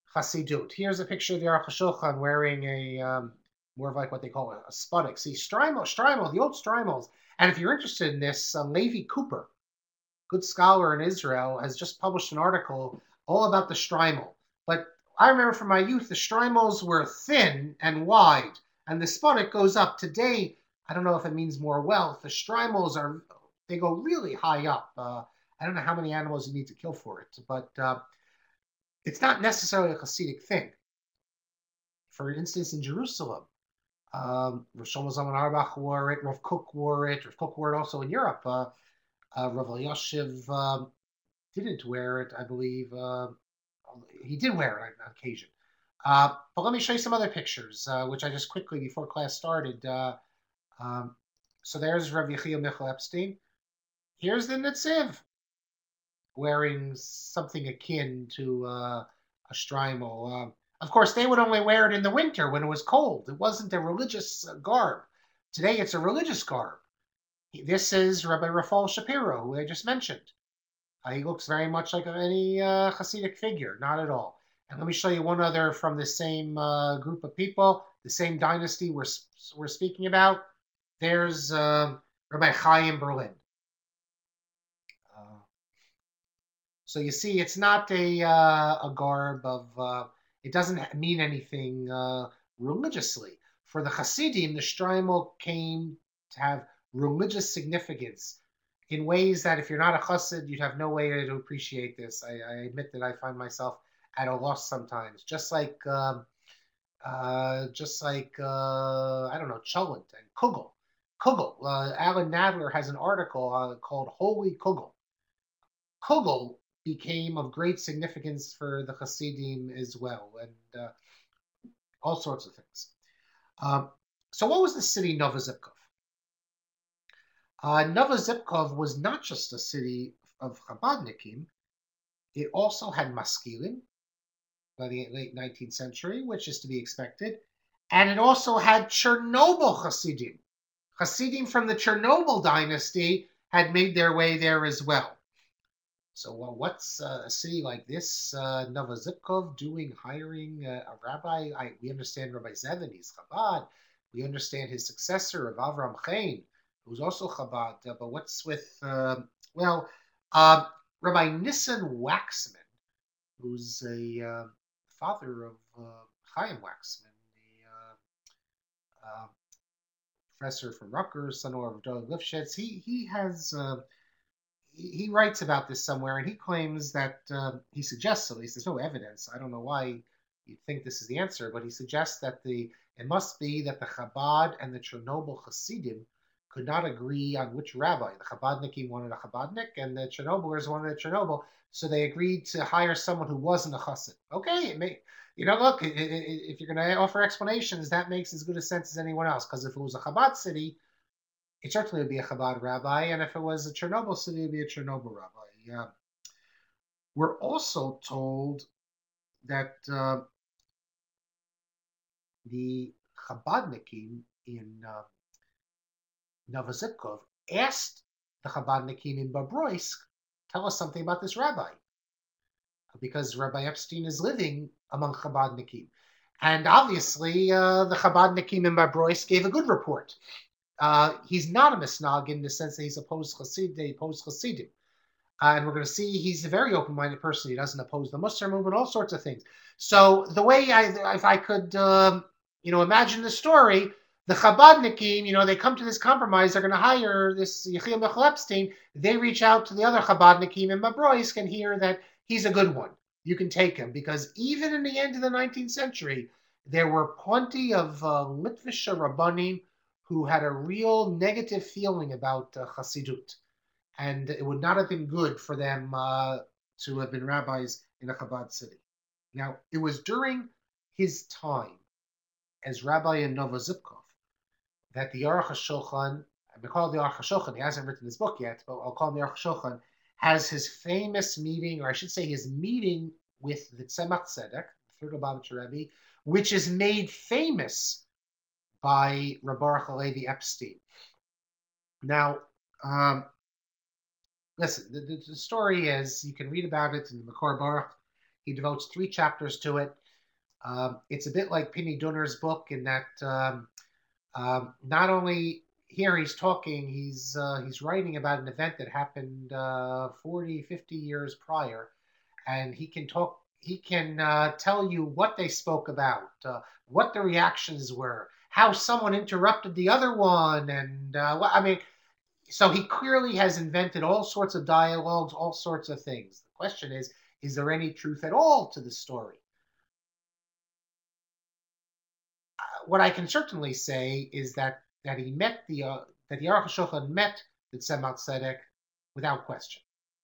Chassidut. Here's a picture of the Aruch HaShulchan wearing a um, more of like what they call a, a spodek. See, Strymol, Strymol, the old Strymals. And if you're interested in this, uh, Levi Cooper, good scholar in Israel, has just published an article all about the Strymol. But I remember from my youth, the Strymals were thin and wide, and the spodek goes up. Today, I don't know if it means more wealth. The Strymals are, they go really high up. Uh, I don't know how many animals you need to kill for it, but uh, it's not necessarily a Hasidic thing. For instance, in Jerusalem, um, Rav Shlomo Zalman Auerbach wore it, Rav Kook wore it, Rav Kook wore it also in Europe. Uh, uh, Rav Elyashiv um, didn't wear it, I believe. Uh, he did wear it on occasion. Uh, but let me show you some other pictures, uh, which I just quickly, before class started. Uh, um, so there's Rav Yechiel Michal Epstein. Here's the Netziv, wearing something akin to uh, a Strymol. Um, of course, they would only wear it in the winter when it was cold. It wasn't a religious garb. Today, it's a religious garb. This is Rabbi Rafal Shapiro, who I just mentioned. Uh, he looks very much like any uh, Hasidic figure, not at all. And let me show you one other from the same uh, group of people, the same dynasty we're, we're speaking about. There's uh, Rabbi Chaim Berlin. Uh, So you see, it's not a uh, a garb of. Uh, it doesn't mean anything uh, religiously. For the Hasidim, the Strymol came to have religious significance in ways that, if you're not a Chassid, you'd have no way to appreciate this. I, I admit that I find myself at a loss sometimes. Just like, um, uh, just like uh, I don't know, Cholent and Kugel. Kugel. Uh, Alan Nadler has an article uh, called "Holy Kugel." Kugel became of great significance for the Hasidim as well, and uh, all sorts of things. Um, so, what was the city Novozibkov? Uh, Novozibkov was not just a city of Chabadnikim; it also had maskilim by the late nineteenth century, which is to be expected, and it also had Chernobyl Hasidim. Hasidim from the Chernobyl dynasty had made their way there as well. So, well, what's uh, a city like this, uh, Novozibkov, doing hiring uh, a rabbi? I, we understand Rabbi Zevin, he's Chabad. We understand his successor, of Avram Chaim, who's also Chabad. Uh, but what's with, uh, well, uh, Rabbi Nissen Waxman, who's a uh, father of uh, Chaim Waxman, the uh, uh, professor from Rutgers, son of Doug Lifshitz. He, he has. Uh, he writes about this somewhere, and he claims that uh, he suggests, at least there's no evidence. I don't know why you think this is the answer, but he suggests that the it must be that the Chabad and the Chernobyl Hasidim could not agree on which rabbi. The Chabadnikim wanted a Chabadnik, and the Chernobylers wanted a Chernobyl, so they agreed to hire someone who wasn't a Chassid. Okay, it may, you know, look, it, it, if you're going to offer explanations, that makes as good a sense as anyone else. Because if it was a Chabad city, it certainly would be a Chabad rabbi, and if it was a Chernobyl city, it would be a Chernobyl rabbi. Yeah. We're also told that uh, the Chabadnikim in uh, Novozibkov asked the Chabadnikim in Bobroisk, tell us something about this rabbi, because Rabbi Epstein is living among Chabadnikim. And obviously, uh, the Chabadnikim in Bobroisk gave a good report. Uh, he's not a misnag in the sense that he's opposed Hasid, they oppose Hasidim. Uh, and we're going to see he's a very open-minded person. He doesn't oppose the Musar movement, all sorts of things. So the way I, if I could, um, you know, imagine the story, the Chabadnikim, you know, they come to this compromise. They're going to hire this Yechiel Michal Epstein. They reach out to the other Chabadnikim in Bobroisk and hear that he's a good one. You can take him, because even in the end of the nineteenth century, there were plenty of uh, Litvisha Rabbanim who had a real negative feeling about uh, Hasidut. And it would not have been good for them uh, to have been rabbis in a Chabad city. Now, it was during his time as rabbi in Novozibkov that the Aruch HaShulchan, I call it the Aruch HaShulchan, he hasn't written his book yet, but I'll call him the Aruch HaShulchan, has his famous meeting, or I should say his meeting with the Tzemach Tzedek, the third Lubavitcher Rebbe, which is made famous by Rabbi Baruch Halevi Epstein. Now, um, listen, the, the, the story is, you can read about it in the Makor Baruch. He devotes three chapters to it. Um, it's a bit like Penny Dunner's book in that um, um, not only here he's talking, he's uh, he's writing about an event that happened uh, forty, fifty years prior, and he can talk. He can uh, tell you what they spoke about, uh, what the reactions were, how someone interrupted the other one, and uh, well, I mean, so he clearly has invented all sorts of dialogues, all sorts of things. The question is, is there any truth at all to the story? Uh, what I can certainly say is that that he met the uh, that the Aruch HaShulchan met the Tzemach Tzedek without question.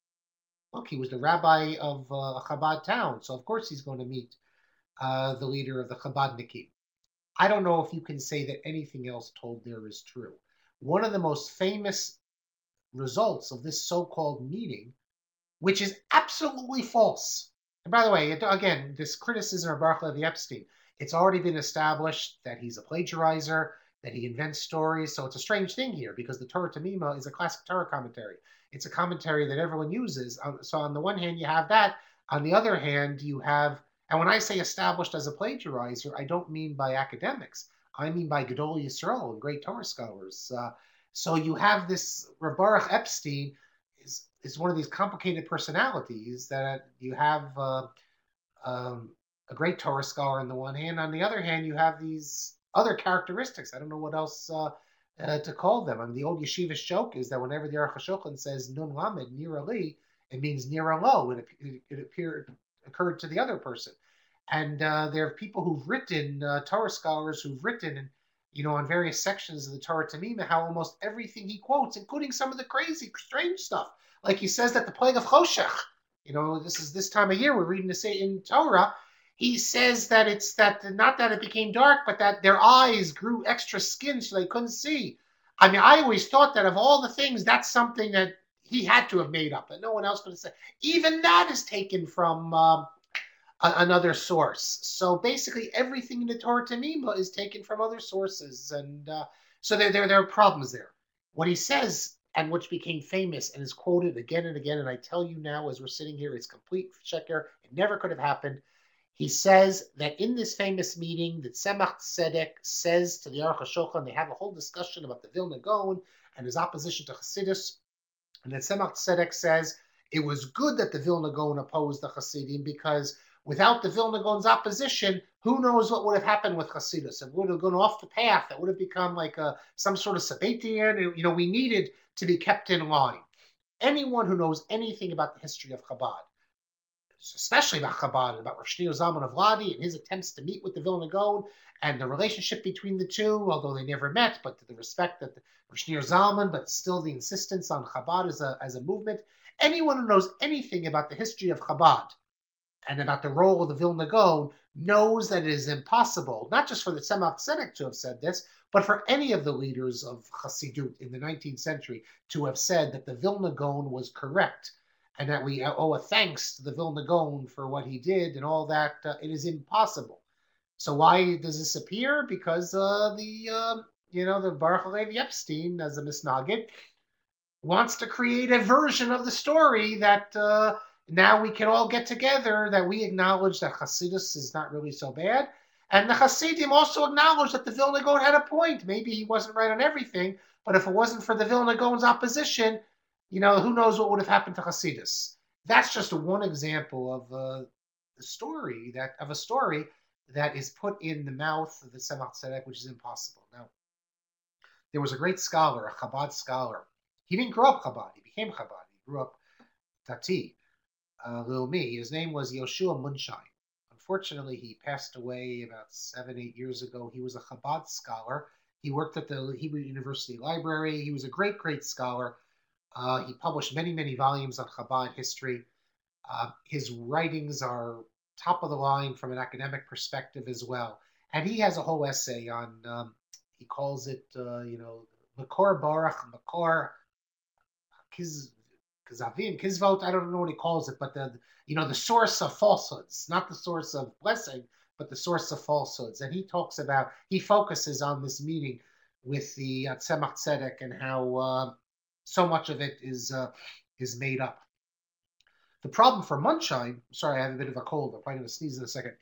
Look, he was the rabbi of uh, a Chabad town, so of course he's going to meet uh, the leader of the Chabadnikim. I don't know if you can say that anything else told there is true. One of the most famous results of this so-called meeting, which is absolutely false. And by the way, it, again, this criticism of Baruch Levi Epstein, it's already been established that he's a plagiarizer, that he invents stories. So it's a strange thing here because the Torah Tamima is a classic Torah commentary. It's a commentary that everyone uses. So on the one hand, you have that. On the other hand, you have, and when I say established as a plagiarizer, I don't mean by academics. I mean by Gedol Yisrael and great Torah scholars. Uh, so you have this Baruch Epstein is is one of these complicated personalities that you have uh, um, a great Torah scholar on the one hand. On the other hand, you have these other characteristics. I don't know what else uh, uh, to call them. I mean, the old yeshivish joke is that whenever the Aruch HaShulchan says Nun Lamed Nira Li, it means Nira Lo. It, it, it appeared occurred to the other person. And uh, there are people who've written, uh, Torah scholars who've written, and you know, on various sections of the Torah Tamima, how almost everything he quotes, including some of the crazy, strange stuff, like he says that the plague of Choshech, you know, this is this time of year we're reading this in Torah. He says that it's that not that it became dark, but that their eyes grew extra skin so they couldn't see. I mean, I always thought that of all the things, that's something that he had to have made up, that no one else could have said. Even that is taken from um, a, another source. So basically, everything in the Torah Tamima is taken from other sources, and uh, so there, there, there are problems there. What he says, and which became famous and is quoted again and again, and I tell you now, as we're sitting here, it's complete sheker. It never could have happened. He says that in this famous meeting, that Tzemach Tzedek says to the Aruch HaShulchan, they have a whole discussion about the Vilna Gaon and his opposition to Chassidus, and that Tzemach Tzedek says it was good that the Vilna Gaon opposed the Chassidim because without the Vilna Gaon's opposition, who knows what would have happened with Chassidus? It would have gone off the path. It would have become like a, some sort of Sabbatian. You know, we needed to be kept in line. Anyone who knows anything about the history of Chabad, especially about Chabad, about Rosh Shneur Zalman of Ladi and his attempts to meet with the Vilna Gaon and the relationship between the two, although they never met, but the respect that the Rosh Shneur Zalman, but still the insistence on Chabad as a, as a movement. Anyone who knows anything about the history of Chabad and about the role of the Vilna Gaon knows that it is impossible, not just for the Tzemach Tzedek to have said this, but for any of the leaders of Chassidut in the nineteenth century to have said that the Vilna Gaon was correct and that we owe a thanks to the Vilna Gaon for what he did and all that. Uh, it is impossible. So why does this appear? Because uh, the uh, you know the Baruch Levi Epstein as a misnagid wants to create a version of the story that uh, now we can all get together, that we acknowledge that Hasidus is not really so bad. And the Hasidim also acknowledge that the Vilna Gaon had a point. Maybe he wasn't right on everything, but if it wasn't for the Vilna Gaon's opposition, you know, who knows what would have happened to Hasidus. That's just one example of uh, the story, that of a story that is put in the mouth of the Tzemach Tzedek, which is impossible. Now, there was a great scholar, a Chabad scholar. He didn't grow up Chabad. He became Chabad. He grew up Tati, uh, little me. His name was Yoshua Munshine. Unfortunately, he passed away about seven, eight years ago. He was a Chabad scholar. He worked at the Hebrew University Library. He was a great, great scholar. Uh, he published many, many volumes on Chabad history. Uh, his writings are top of the line from an academic perspective as well. And he has a whole essay on, um, he calls it, uh, you know, Makor Baruch, Makor Kiz, Kizavim, Kizvot, I don't know what he calls it, but the, you know, the source of falsehoods, not the source of blessing, but the source of falsehoods. And he talks about, he focuses on this meeting with the uh, Tzemach Tzedek and how uh, so much of it is uh, is made up. The problem for Munshine, sorry, I have a bit of a cold. I'm probably going to sneeze in a second.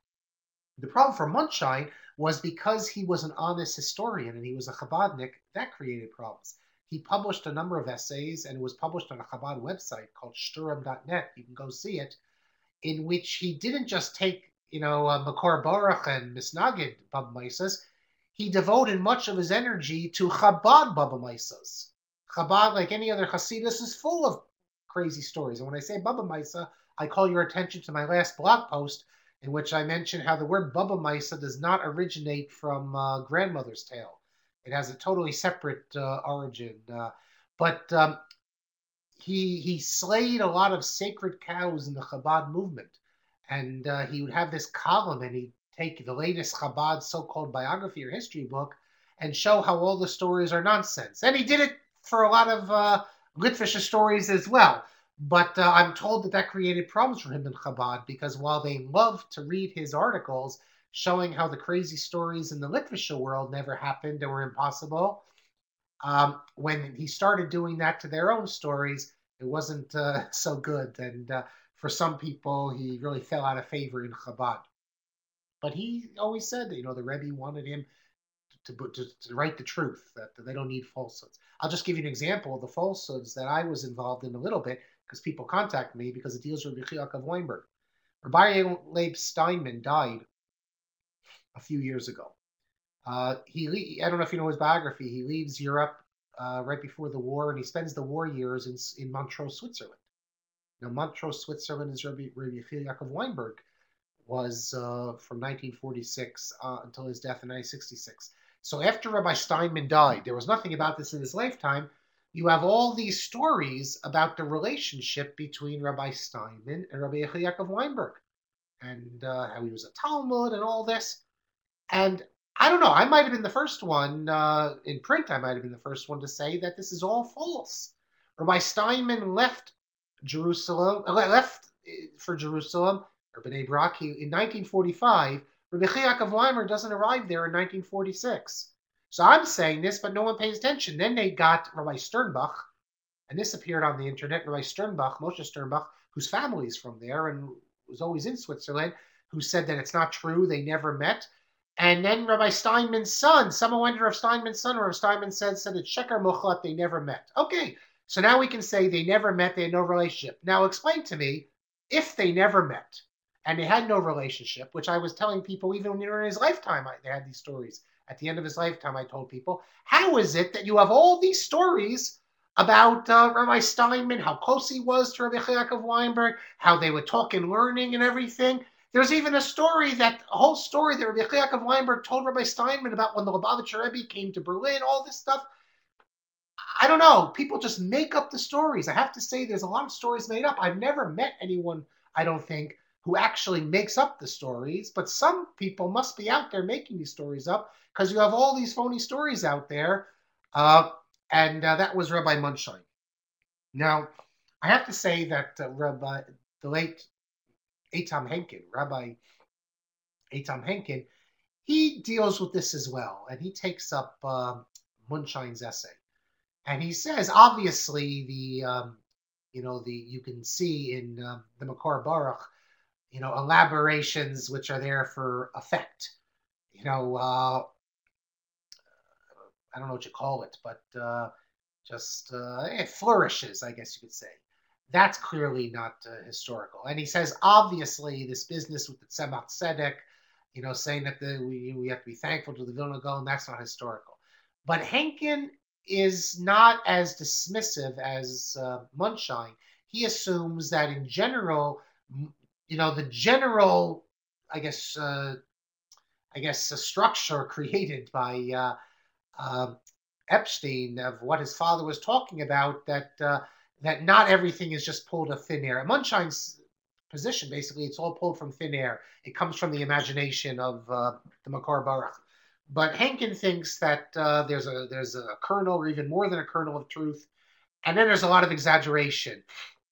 The problem for Munshine was because he was an honest historian and he was a Chabadnik, that created problems. He published a number of essays and it was published on a Chabad website called shturim dot net. You can go see it, in which he didn't just take, you know, uh, Makor Baruch and Misnagid Baba Maisas. He devoted much of his energy to Chabad Baba Maisas. Chabad, like any other Hasidus, is full of crazy stories. And when I say Baba Maisa, I call your attention to my last blog post in which I mentioned how the word Baba Maisa does not originate from uh, grandmother's tale. It has a totally separate uh, origin. Uh, but um, he he slayed a lot of sacred cows in the Chabad movement, and uh, he would have this column, and he'd take the latest Chabad so-called biography or history book, and show how all the stories are nonsense. And he did it for a lot of uh, Litvish stories as well. But uh, I'm told that that created problems for him in Chabad because while they loved to read his articles showing how the crazy stories in the Litvish world never happened or were impossible, um, when he started doing that to their own stories, it wasn't uh, so good. And uh, for some people, he really fell out of favor in Chabad. But he always said that, you know, the Rebbe wanted him to, to, to write the truth, that they don't need falsehoods. I'll just give you an example of the falsehoods that I was involved in a little bit because people contact me because it deals with Rabbi Yaakov Weinberg. Rabbi Leib Steinman died a few years ago. Uh, he, I don't know if you know his biography. He leaves Europe uh, right before the war, and he spends the war years in, in Montreux, Switzerland. Now, Montreux, Switzerland is Rabbi, Rabbi Yaakov Weinberg was uh, from nineteen forty-six uh, until his death in nineteen sixty-six. So after Rabbi Steinman died, there was nothing about this in his lifetime. You have all these stories about the relationship between Rabbi Steinman and Rabbi Yaakov Weinberg, and uh, how he was a Talmud and all this. And I don't know, I might have been the first one, uh, in print, I might have been the first one to say that this is all false. Rabbi Steinman left Jerusalem, left for Jerusalem, or Bnei Brak, in nineteen forty-five. Rabbi Yaakov Weinberg doesn't arrive there in nineteen forty-six. So I'm saying this, but no one pays attention. Then they got Rabbi Sternbach, and this appeared on the internet, Rabbi Sternbach, Moshe Sternbach, whose family is from there and was always in Switzerland, who said that it's not true, they never met. And then Rabbi Steinman's son, someone wondered if Steinman's son or if Steinman said, said it's Sheker Muchlat, they never met. Okay, so now we can say they never met, they had no relationship. Now explain to me, if they never met and they had no relationship, which I was telling people even during his lifetime, I, they had these stories. At the end of his lifetime, I told people, how is it that you have all these stories about uh, Rabbi Steinman, how close he was to Rabbi Yaakov Weinberg, how they would talk in learning and everything? There's even a story, that a whole story that Rabbi Yaakov Weinberg told Rabbi Steinman about when the Lubavitcher Rebbe came to Berlin, all this stuff. I don't know. People just make up the stories. I have to say there's a lot of stories made up. I've never met anyone, I don't think, who actually makes up the stories, but some people must be out there making these stories up because you have all these phony stories out there. Uh, and uh, that was Rabbi Munshine. Now, I have to say that uh, Rabbi, the late Eitam Henkin, Rabbi Eitam Henkin, he deals with this as well, and he takes up um, Munshine's essay, and he says, obviously, the um, you know the you can see in um, the Makor Baruch, you know, elaborations which are there for effect. You know, uh, I don't know what you call it, but uh, just uh, it flourishes, I guess you could say. That's clearly not uh, historical. And he says, obviously, this business with the Tzemach Tzedek, you know, saying that the, we, we have to be thankful to the Vilna Gaon, that's not historical. But Henkin is not as dismissive as uh, Munshine. He assumes that in general, you know, the general, I guess, uh, I guess, a structure created by uh, uh, Epstein of what his father was talking about, that uh, that not everything is just pulled of thin air. Munshine's position, basically, it's all pulled from thin air. It comes from the imagination of uh, the Makor Baruch. But Henkin thinks that uh, there's a there's a kernel, or even more than a kernel, of truth, and then there's a lot of exaggeration.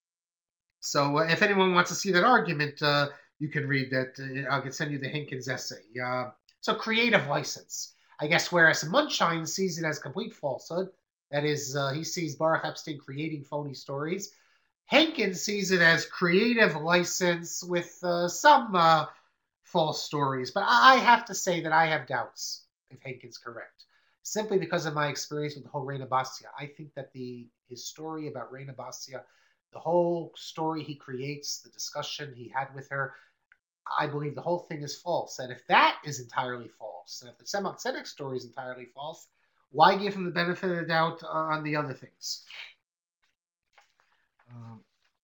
So uh, if anyone wants to see that argument, uh, you can read that. Uh, I can send you the Henkin's essay. Uh, so creative license, I guess, whereas Munshine sees it as complete falsehood. That is, uh, he sees Baruch Epstein creating phony stories. Henkin sees it as creative license with uh, some uh, false stories, but I have to say that I have doubts if Henkin's correct, simply because of my experience with the whole Reina Bastia. I think that the his story about Reina Bastia, the whole story he creates, the discussion he had with her, I believe the whole thing is false. And if that is entirely false, and if the Tzemach Tzedek story is entirely false, why give him the benefit of the doubt on the other things? Um,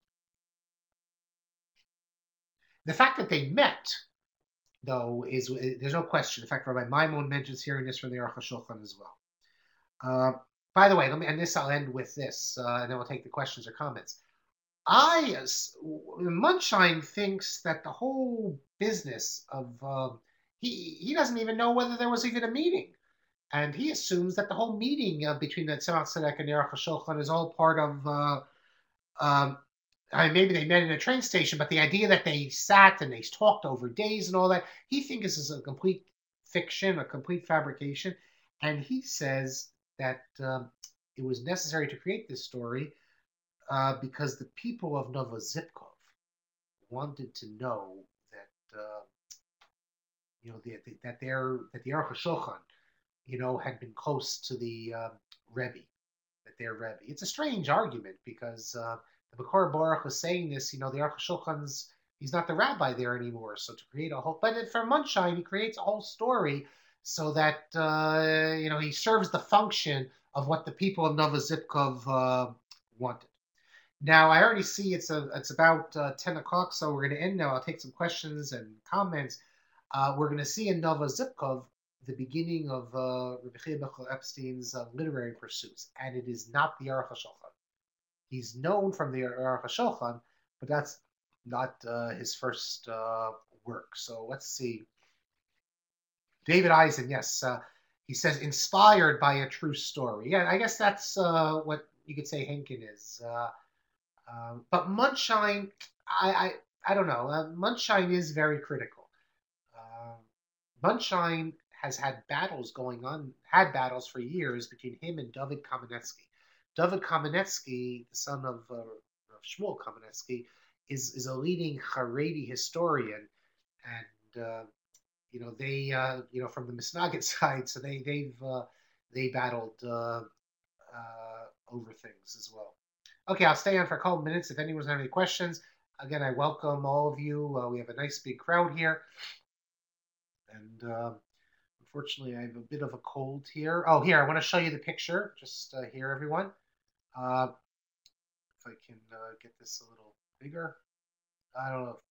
the fact that they met, though, is there's no question. In fact, Rabbi Maimon mentions hearing this from the Aruch HaShulchan as well. Uh, by the way, let me, and this I'll end with this, uh, and then we'll take the questions or comments. I, Munshine thinks that the whole business of uh, he he doesn't even know whether there was even a meeting, and he assumes that the whole meeting uh, between the Tzemach Tzedek and Aruch HaShulchan is all part of. Uh, um, I mean, maybe they met in a train station, but the idea that they sat and they talked over days and all that, he thinks this is a complete fiction, a complete fabrication, and he says that um, it was necessary to create this story uh, because the people of Novozhivkov wanted to know that uh, you know the, the, that their that the Aruch HaShulchan, you know, had been close to the um, Rebbe, that their Rebbe. It's a strange argument because uh, the Makor Baruch was saying this. You know, the Aruch HaShulchan's he's not the rabbi there anymore. So to create a whole, but for Munshine, he creates a whole story so that uh, you know he serves the function of what the people of Novozhivkov uh, wanted. Now, I already see it's a it's about uh, ten o'clock, so we're going to end now. I'll take some questions and comments. Uh, we're going to see in Novozhivkov the beginning of uh, Rabbi Chia Michal Epstein's uh, literary pursuits, and it is not the Aruch HaShulchan. He's known from the Aruch HaShulchan, but that's not uh, his first uh, work. So let's see. David Eisen, yes, uh, he says inspired by a true story. Yeah, I guess that's uh, what you could say Henkin is. Uh, um, but Munshine, I, I, I don't know. Uh, Munshine is very critical. Uh, Munshine has had battles going on, had battles for years between him and David Kamenetsky. David Kamenetsky, the son of, uh, of Shmuel Kamenetsky, is is a leading Haredi historian, and uh, you know they, uh, you know, from the Misnagit side, so they they've uh, they battled uh, uh, over things as well. Okay, I'll stay on for a couple minutes. If anyone's have any questions, again, I welcome all of you. Uh, we have a nice big crowd here. And uh, unfortunately, I have a bit of a cold here. Oh, here, I want to show you the picture. Just uh, here, everyone. Uh, if I can uh, get this a little bigger. I don't know.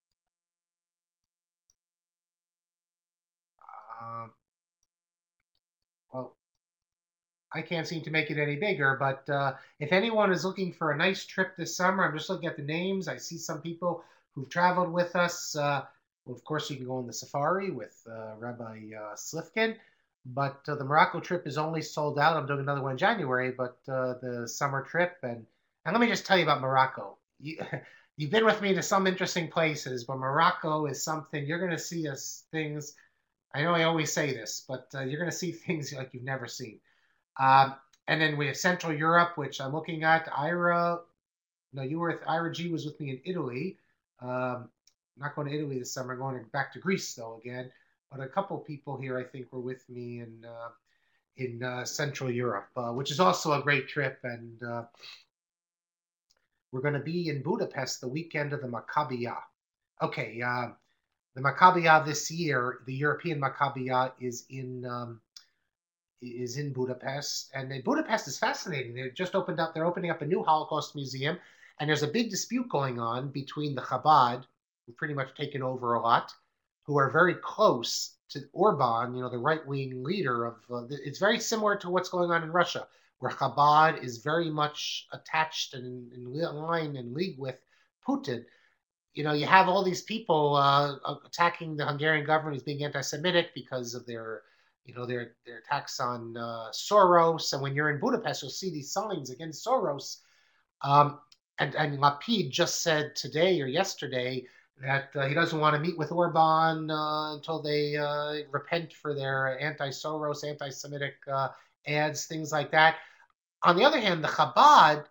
Um, well, I can't seem to make it any bigger, but uh, if anyone is looking for a nice trip this summer, I'm just looking at the names. I see some people who've traveled with us. Uh, well, of course, you can go on the safari with uh, Rabbi uh, Slifkin, but uh, the Morocco trip is only sold out. I'm doing another one in January, but uh, the summer trip. And, and let me just tell you about Morocco. You, you've been with me to some interesting places, but Morocco is something you're going to see us things. I know I always say this, but uh, you're going to see things like you've never seen. Um, and then we have Central Europe, which I'm looking at. Ira, no, you were with Ira G was with me in Italy. Um, I'm not going to Italy this summer. I'm going back to Greece though again. But a couple people here, I think, were with me in uh, in uh, Central Europe, uh, which is also a great trip. And uh, we're going to be in Budapest the weekend of the Maccabiah. Okay, uh, the Maccabiah this year, the European Maccabiah is in. Um, is in Budapest, and Budapest is fascinating. They just opened up. They're opening up a new Holocaust museum, and there's a big dispute going on between the Chabad, who've pretty much taken over a lot, who are very close to Orban, you know, the right-wing leader of. Uh, it's very similar to what's going on in Russia, where Chabad is very much attached and in line and league with Putin. You know, you have all these people uh, attacking the Hungarian government as being anti-Semitic because of their you know, their their attacks on uh, Soros. And when you're in Budapest, you'll see these signs against Soros. Um, and, and Lapid just said today or yesterday that uh, he doesn't want to meet with Orban uh, until they uh, repent for their anti-Soros, anti-Semitic uh, ads, things like that. On the other hand, the Chabad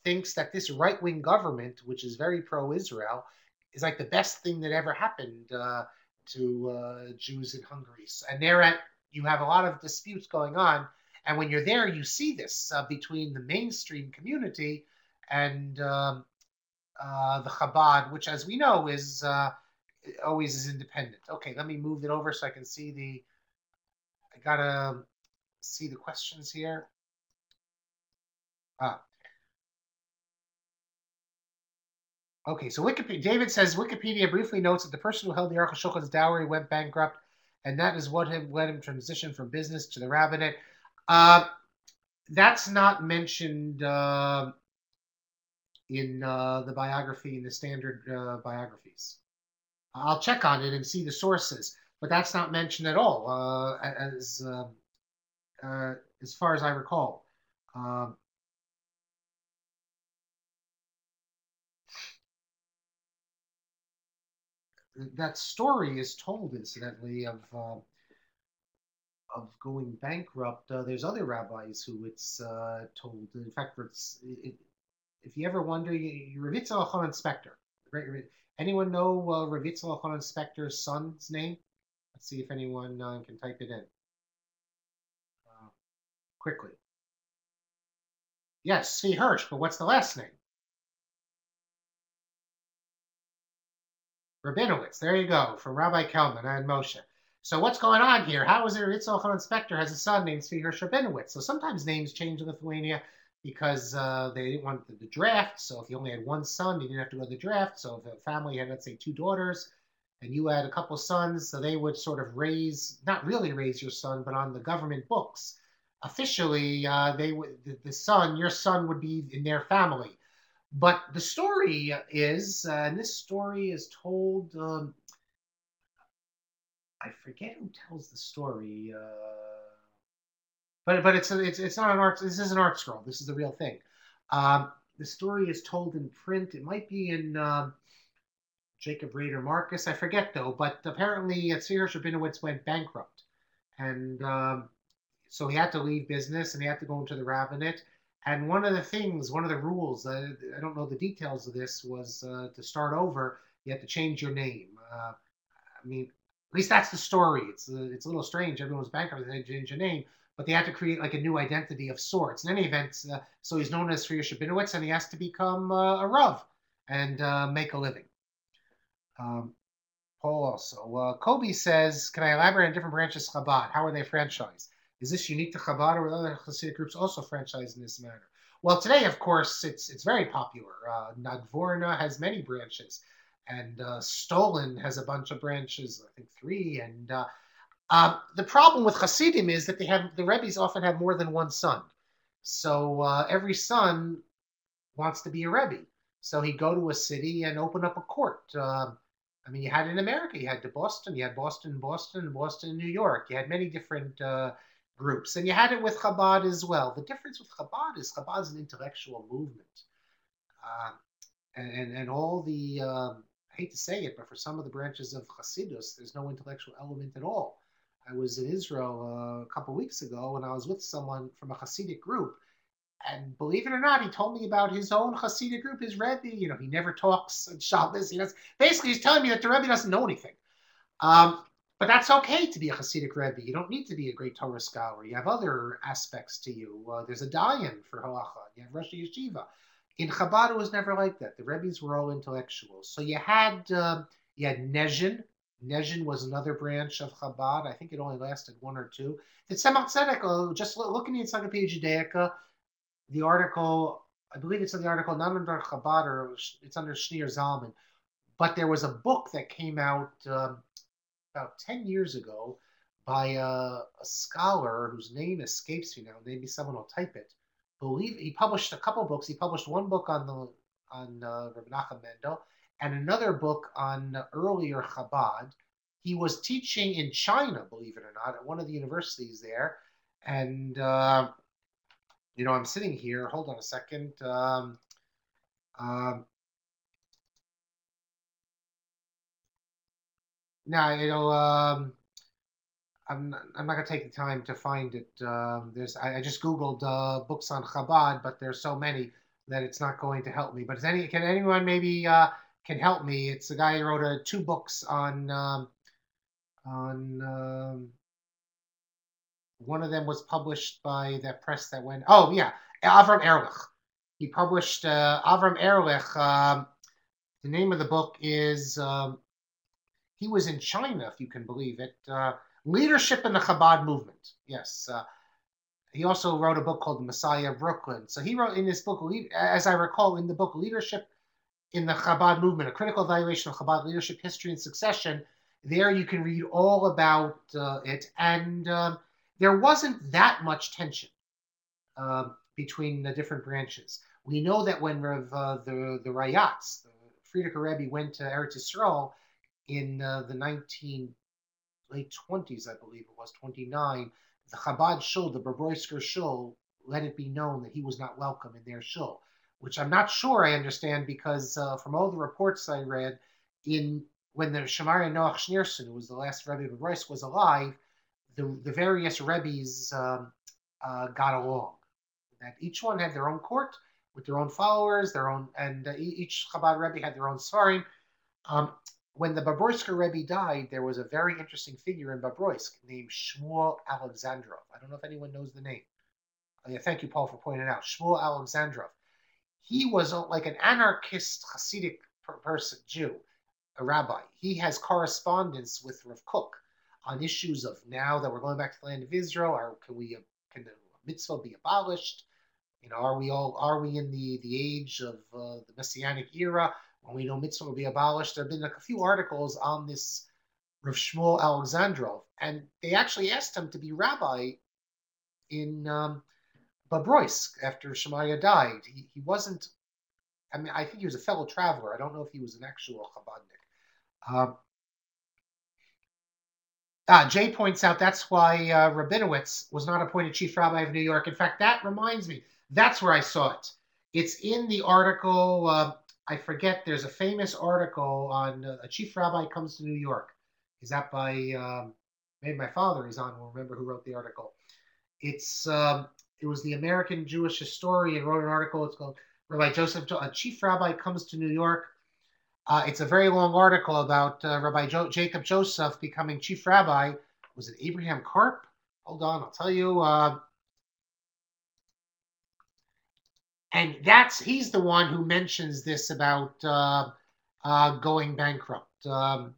thinks that this right wing government, which is very pro Israel, is like the best thing that ever happened uh, to uh, Jews in Hungary. And there, at you have a lot of disputes going on, and when you're there, you see this uh, between the mainstream community and um, uh, the Chabad, which, as we know, is uh, always is independent. Okay, let me move it over so I can see the. I gotta see the questions here. Ah, okay, so Wikipedia. David says Wikipedia briefly notes that the person who held the Aruch HaShulchan's dowry went bankrupt, and that is what him, led him transition from business to the rabbinate. Uh, that's not mentioned uh, in uh, the biography, in the standard uh, biographies. I'll check on it and see the sources, but that's not mentioned at all, uh, as uh, uh, as far as I recall. Um, that story is told, incidentally, of uh, of going bankrupt. Uh, there's other rabbis who it's uh, told. In fact, it's, it, if you ever wonder, Ravitz Elchanan Spector. Anyone know uh, Ravitz Elchanan Spector's son's name? Let's see if anyone uh, can type it in uh, quickly. Yes, Svi Hirsch, but what's the last name? Rabinowitz. There you go, from Rabbi Kelman and Moshe. So what's going on here? How is it Ravitz Elchanan Spector has a son named Svi Hirsch Rabinowitz? So sometimes names change in Lithuania because uh, they didn't want the, the draft. So if you only had one son, you didn't have to go to the draft. So if a family had, let's say, two daughters, and you had a couple sons, so they would sort of raise, not really raise your son, but on the government books, officially, uh, they would the, the son, your son would be in their family. But the story is, uh, and this story is told. Um, I forget who tells the story. Uh, but but it's it's it's not an art. This is an art scroll. This is the real thing. Um, the story is told in print. It might be in uh, Jacob Rader Marcus. I forget though. But apparently, Tzvi Rabinowitz went bankrupt, and um, so he had to leave business and he had to go into the rabbinate. And one of the things, one of the rules, uh, I don't know the details of this, was uh, to start over. You had to change your name. Uh, I mean, at least that's the story. It's uh, it's a little strange. Everyone's bankrupt. They change your name, but they had to create like a new identity of sorts. In any event, uh, so he's known as Tzvi Rabinowitz, and he has to become uh, a rav and uh, make a living. Um, Paul also. Uh, Kobe says, can I elaborate on different branches of Chabad? How are they franchised? Is this unique to Chabad, or are other Hasidic groups also franchised in this manner? Well, today, of course, it's it's very popular. Uh, Nagvorna has many branches, and uh, Stolin has a bunch of branches. I think three. And uh, uh, the problem with Hasidim is that they have the Rebbe's often have more than one son, so uh, every son wants to be a Rebbe. So he'd go to a city and open up a court. Um, I mean, you had in America, you had to Boston, you had Boston, Boston, Boston, New York. You had many different uh, groups, and you had it with Chabad as well. The difference with Chabad is Chabad is an intellectual movement, uh, and, and and all the um, I hate to say it, but for some of the branches of Hasidus, there's no intellectual element at all. I was in Israel uh, a couple of weeks ago, and I was with someone from a Hasidic group, and believe it or not, he told me about his own Hasidic group, his Rebbe. You know, he never talks at Shabbos. He does, basically, he's telling me that the Rebbe doesn't know anything. Um, but that's okay to be a Hasidic Rebbe. You don't need to be a great Torah scholar. You have other aspects to you. Uh, there's a dayan for halacha. You have Rosh Yeshiva. In Chabad, it was never like that. The Rebbe's were all intellectuals. So you had um, you had Nezhin. Nezhin was another branch of Chabad. I think it only lasted one or two. The Tzemach Tzedek, uh, just look in the Encyclopedia Judaica, the article, I believe it's in the article, not under Chabad, or it's under Shneur Zalman, but there was a book that came out um, about ten years ago by a, a scholar whose name escapes me now. Maybe someone will type it. Believe he published a couple books. He published one book on the on uh, Reb Nachum Mendel and another book on earlier Chabad. He was teaching in China, believe it or not, at one of the universities there, and uh, you know, I'm sitting here. Hold on a second. Um, um, now, you know, um, I'm not, I'm not gonna take the time to find it. Um, there's I, I just googled uh, books on Chabad, but there's so many. that it's not going to help me. But is any can anyone maybe uh, can help me? It's a guy who wrote uh, two books on um, on um, one of them was published by that press that went. Oh yeah, Avram Ehrlich. He published uh, Avram Ehrlich. Um, the name of the book is um, he was in China, if you can believe it. Uh, Leadership in the Chabad Movement. Yes. Uh, he also wrote a book called The Messiah of Brooklyn. So he wrote in this book, as I recall, in the book Leadership in the Chabad Movement, a critical evaluation of Chabad leadership, history, and succession. There you can read all about uh, it. And um, there wasn't that much tension uh, between the different branches. We know that when uh, the, the Rayats, the Frierdiker Rebbe, went to Eretz Yisrael in uh, the nineteen late twenties, I believe it was, twenty-nine, the Chabad shul, the Bobroisker shul, let it be known that he was not welcome in their shul, which I'm not sure I understand because uh, from all the reports I read, in when the Shemaria Noach Schneerson, who was the last Rebbe of Bobroisk, was alive, the, the various Rebbes um, uh, got along. That each one had their own court with their own followers, their own, and uh, each Chabad Rebbe had their own svarim. Um, when the Bobroisker Rebbe died, there was a very interesting figure in Bobroisk named Shmuel Alexandrov. I don't know if anyone knows the name. Oh, yeah, thank you, Paul, for pointing it out. Shmuel Alexandrov. He was a, like an anarchist Hasidic person, Jew, a rabbi. He has correspondence with Rav Kook on issues of now that we're going back to the land of Israel. Or can we can the mitzvah be abolished? You know, are we all are we in the the age of uh, the Messianic era when we know mitzvah will be abolished? There have been like a few articles on this Rav Shmuel Alexandrov, and they actually asked him to be rabbi in um, Bobroisk after Shemaiah died. He he wasn't. I mean, I think he was a fellow traveler. I don't know if he was an actual Chabadnik. Um, ah, Jay points out that's why uh, Rabinowitz was not appointed chief rabbi of New York. In fact, that reminds me. That's where I saw it. It's in the article. Uh, I forget. There's a famous article on uh, a chief rabbi comes to New York. Is that by um, maybe my father is on? Will remember who wrote the article. It's um, it was the American Jewish historian wrote an article. It's called Rabbi Joseph. A chief rabbi comes to New York. Uh, it's a very long article about uh, Rabbi jo- Jacob Joseph becoming chief rabbi. Was it Abraham Karp? Hold on, I'll tell you. Uh, and that's he's the one who mentions this about uh, uh, going bankrupt. Um,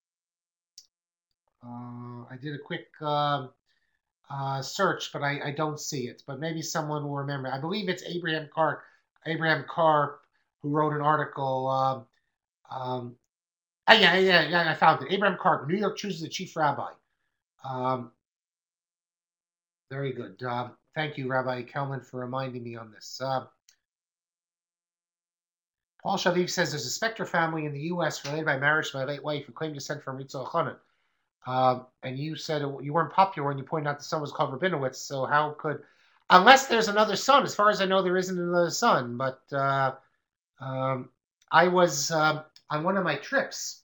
uh, I did a quick uh, uh, search, but I, I don't see it. But maybe someone will remember. I believe it's Abraham Karp. Abraham Karp, who wrote an article. Um, um, oh, yeah, yeah, yeah. I found it. Abraham Karp. New York chooses a chief rabbi. Um, very good. Uh, thank you, Rabbi Kelman, for reminding me on this. Uh, Paul Shaviv says there's a Spector family in the U S related by marriage to my late wife who claimed descent from Ritzel Chanan. Uh, and you said you weren't popular when you pointed out the son was called Rabinowitz. So how could, unless there's another son? As far as I know, there isn't another son. But uh, um, I was uh, on one of my trips.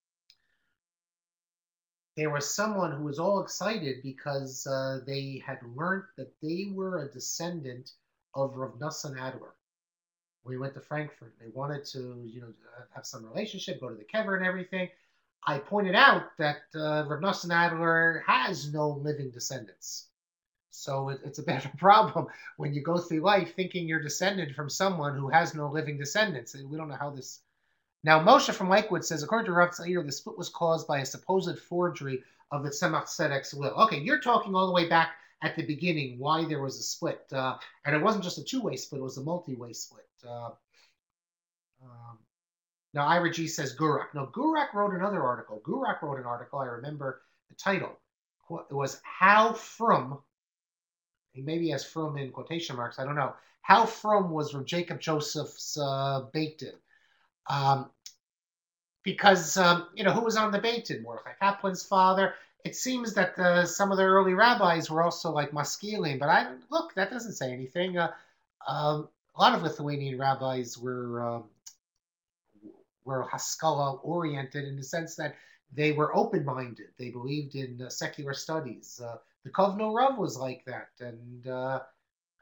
There was someone who was all excited because uh, they had learned that they were a descendant of Rav Nosson Adler. We went to Frankfurt. They wanted to, you know, have some relationship, go to the kever and everything. I pointed out that uh, Rav Nosson Adler has no living descendants. So it, it's a bit of a problem when you go through life thinking you're descended from someone who has no living descendants. We don't know how this. Now, Moshe from Lakewood says, according to Rav Tzahir, the split was caused by a supposed forgery of the Tzemach Tzedek's will. Okay, you're talking all the way back at the beginning why there was a split. Uh, and it wasn't just a two-way split, it was a multi-way split. Uh, um, now, Ira G says Gurak. No, Gurak wrote another article. Gurak wrote an article. I remember the title. It was How From, maybe he has From in quotation marks, I don't know. How From was from Jacob Joseph's uh, Beit Din. Um, because, um, you know, who was on the Beit Din? Mordechai Kaplan's father. It seems that uh, some of the early rabbis were also like Maskilim, but I look, that doesn't say anything. Uh, um, a lot of Lithuanian rabbis were um, were Haskalah oriented in the sense that they were open minded. They believed in uh, secular studies. Uh, the Kovno Rav was like that, and uh, I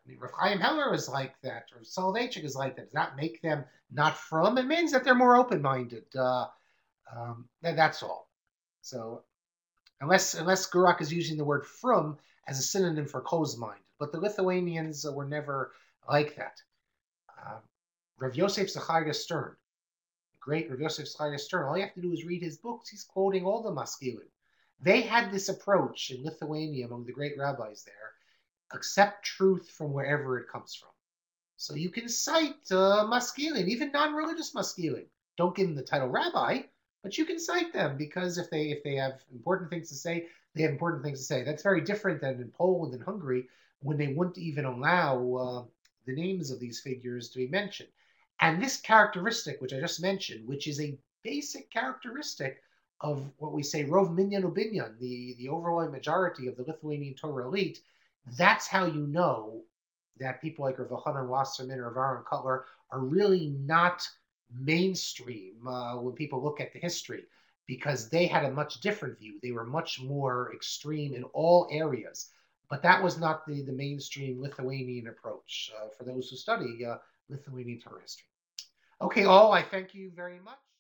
Rav Chaim Heller is like that, or Soloveitchik is like that. Does that make them not from? It means that they're more open-minded. Uh, um, that's all. So unless unless Gurak is using the word from as a synonym for closed-minded, but the Lithuanians uh, were never like that. Um, Rav Yosef Zachariah Stern, the great Rav Yosef Zachariah Stern, all you have to do is read his books. He's quoting all the Maskilim. They had this approach in Lithuania among the great rabbis there: accept truth from wherever it comes from. So you can cite uh, Maskilim, even non-religious Maskilim. Don't give them the title rabbi, but you can cite them because if they if they have important things to say, they have important things to say. That's very different than in Poland and Hungary when they wouldn't even allow uh, the names of these figures to be mentioned. And this characteristic, which I just mentioned, which is a basic characteristic of what we say Rov Minyan Ubinyan, the, the overwhelming majority of the Lithuanian Torah elite, that's how you know that people like Rav Elchanan Wasserman or Aaron Cutler are really not mainstream uh, when people look at the history, because they had a much different view. They were much more extreme in all areas. But that was not the, the mainstream Lithuanian approach uh, for those who study uh, Lithuanian Torah history. Okay, all, I thank you very much.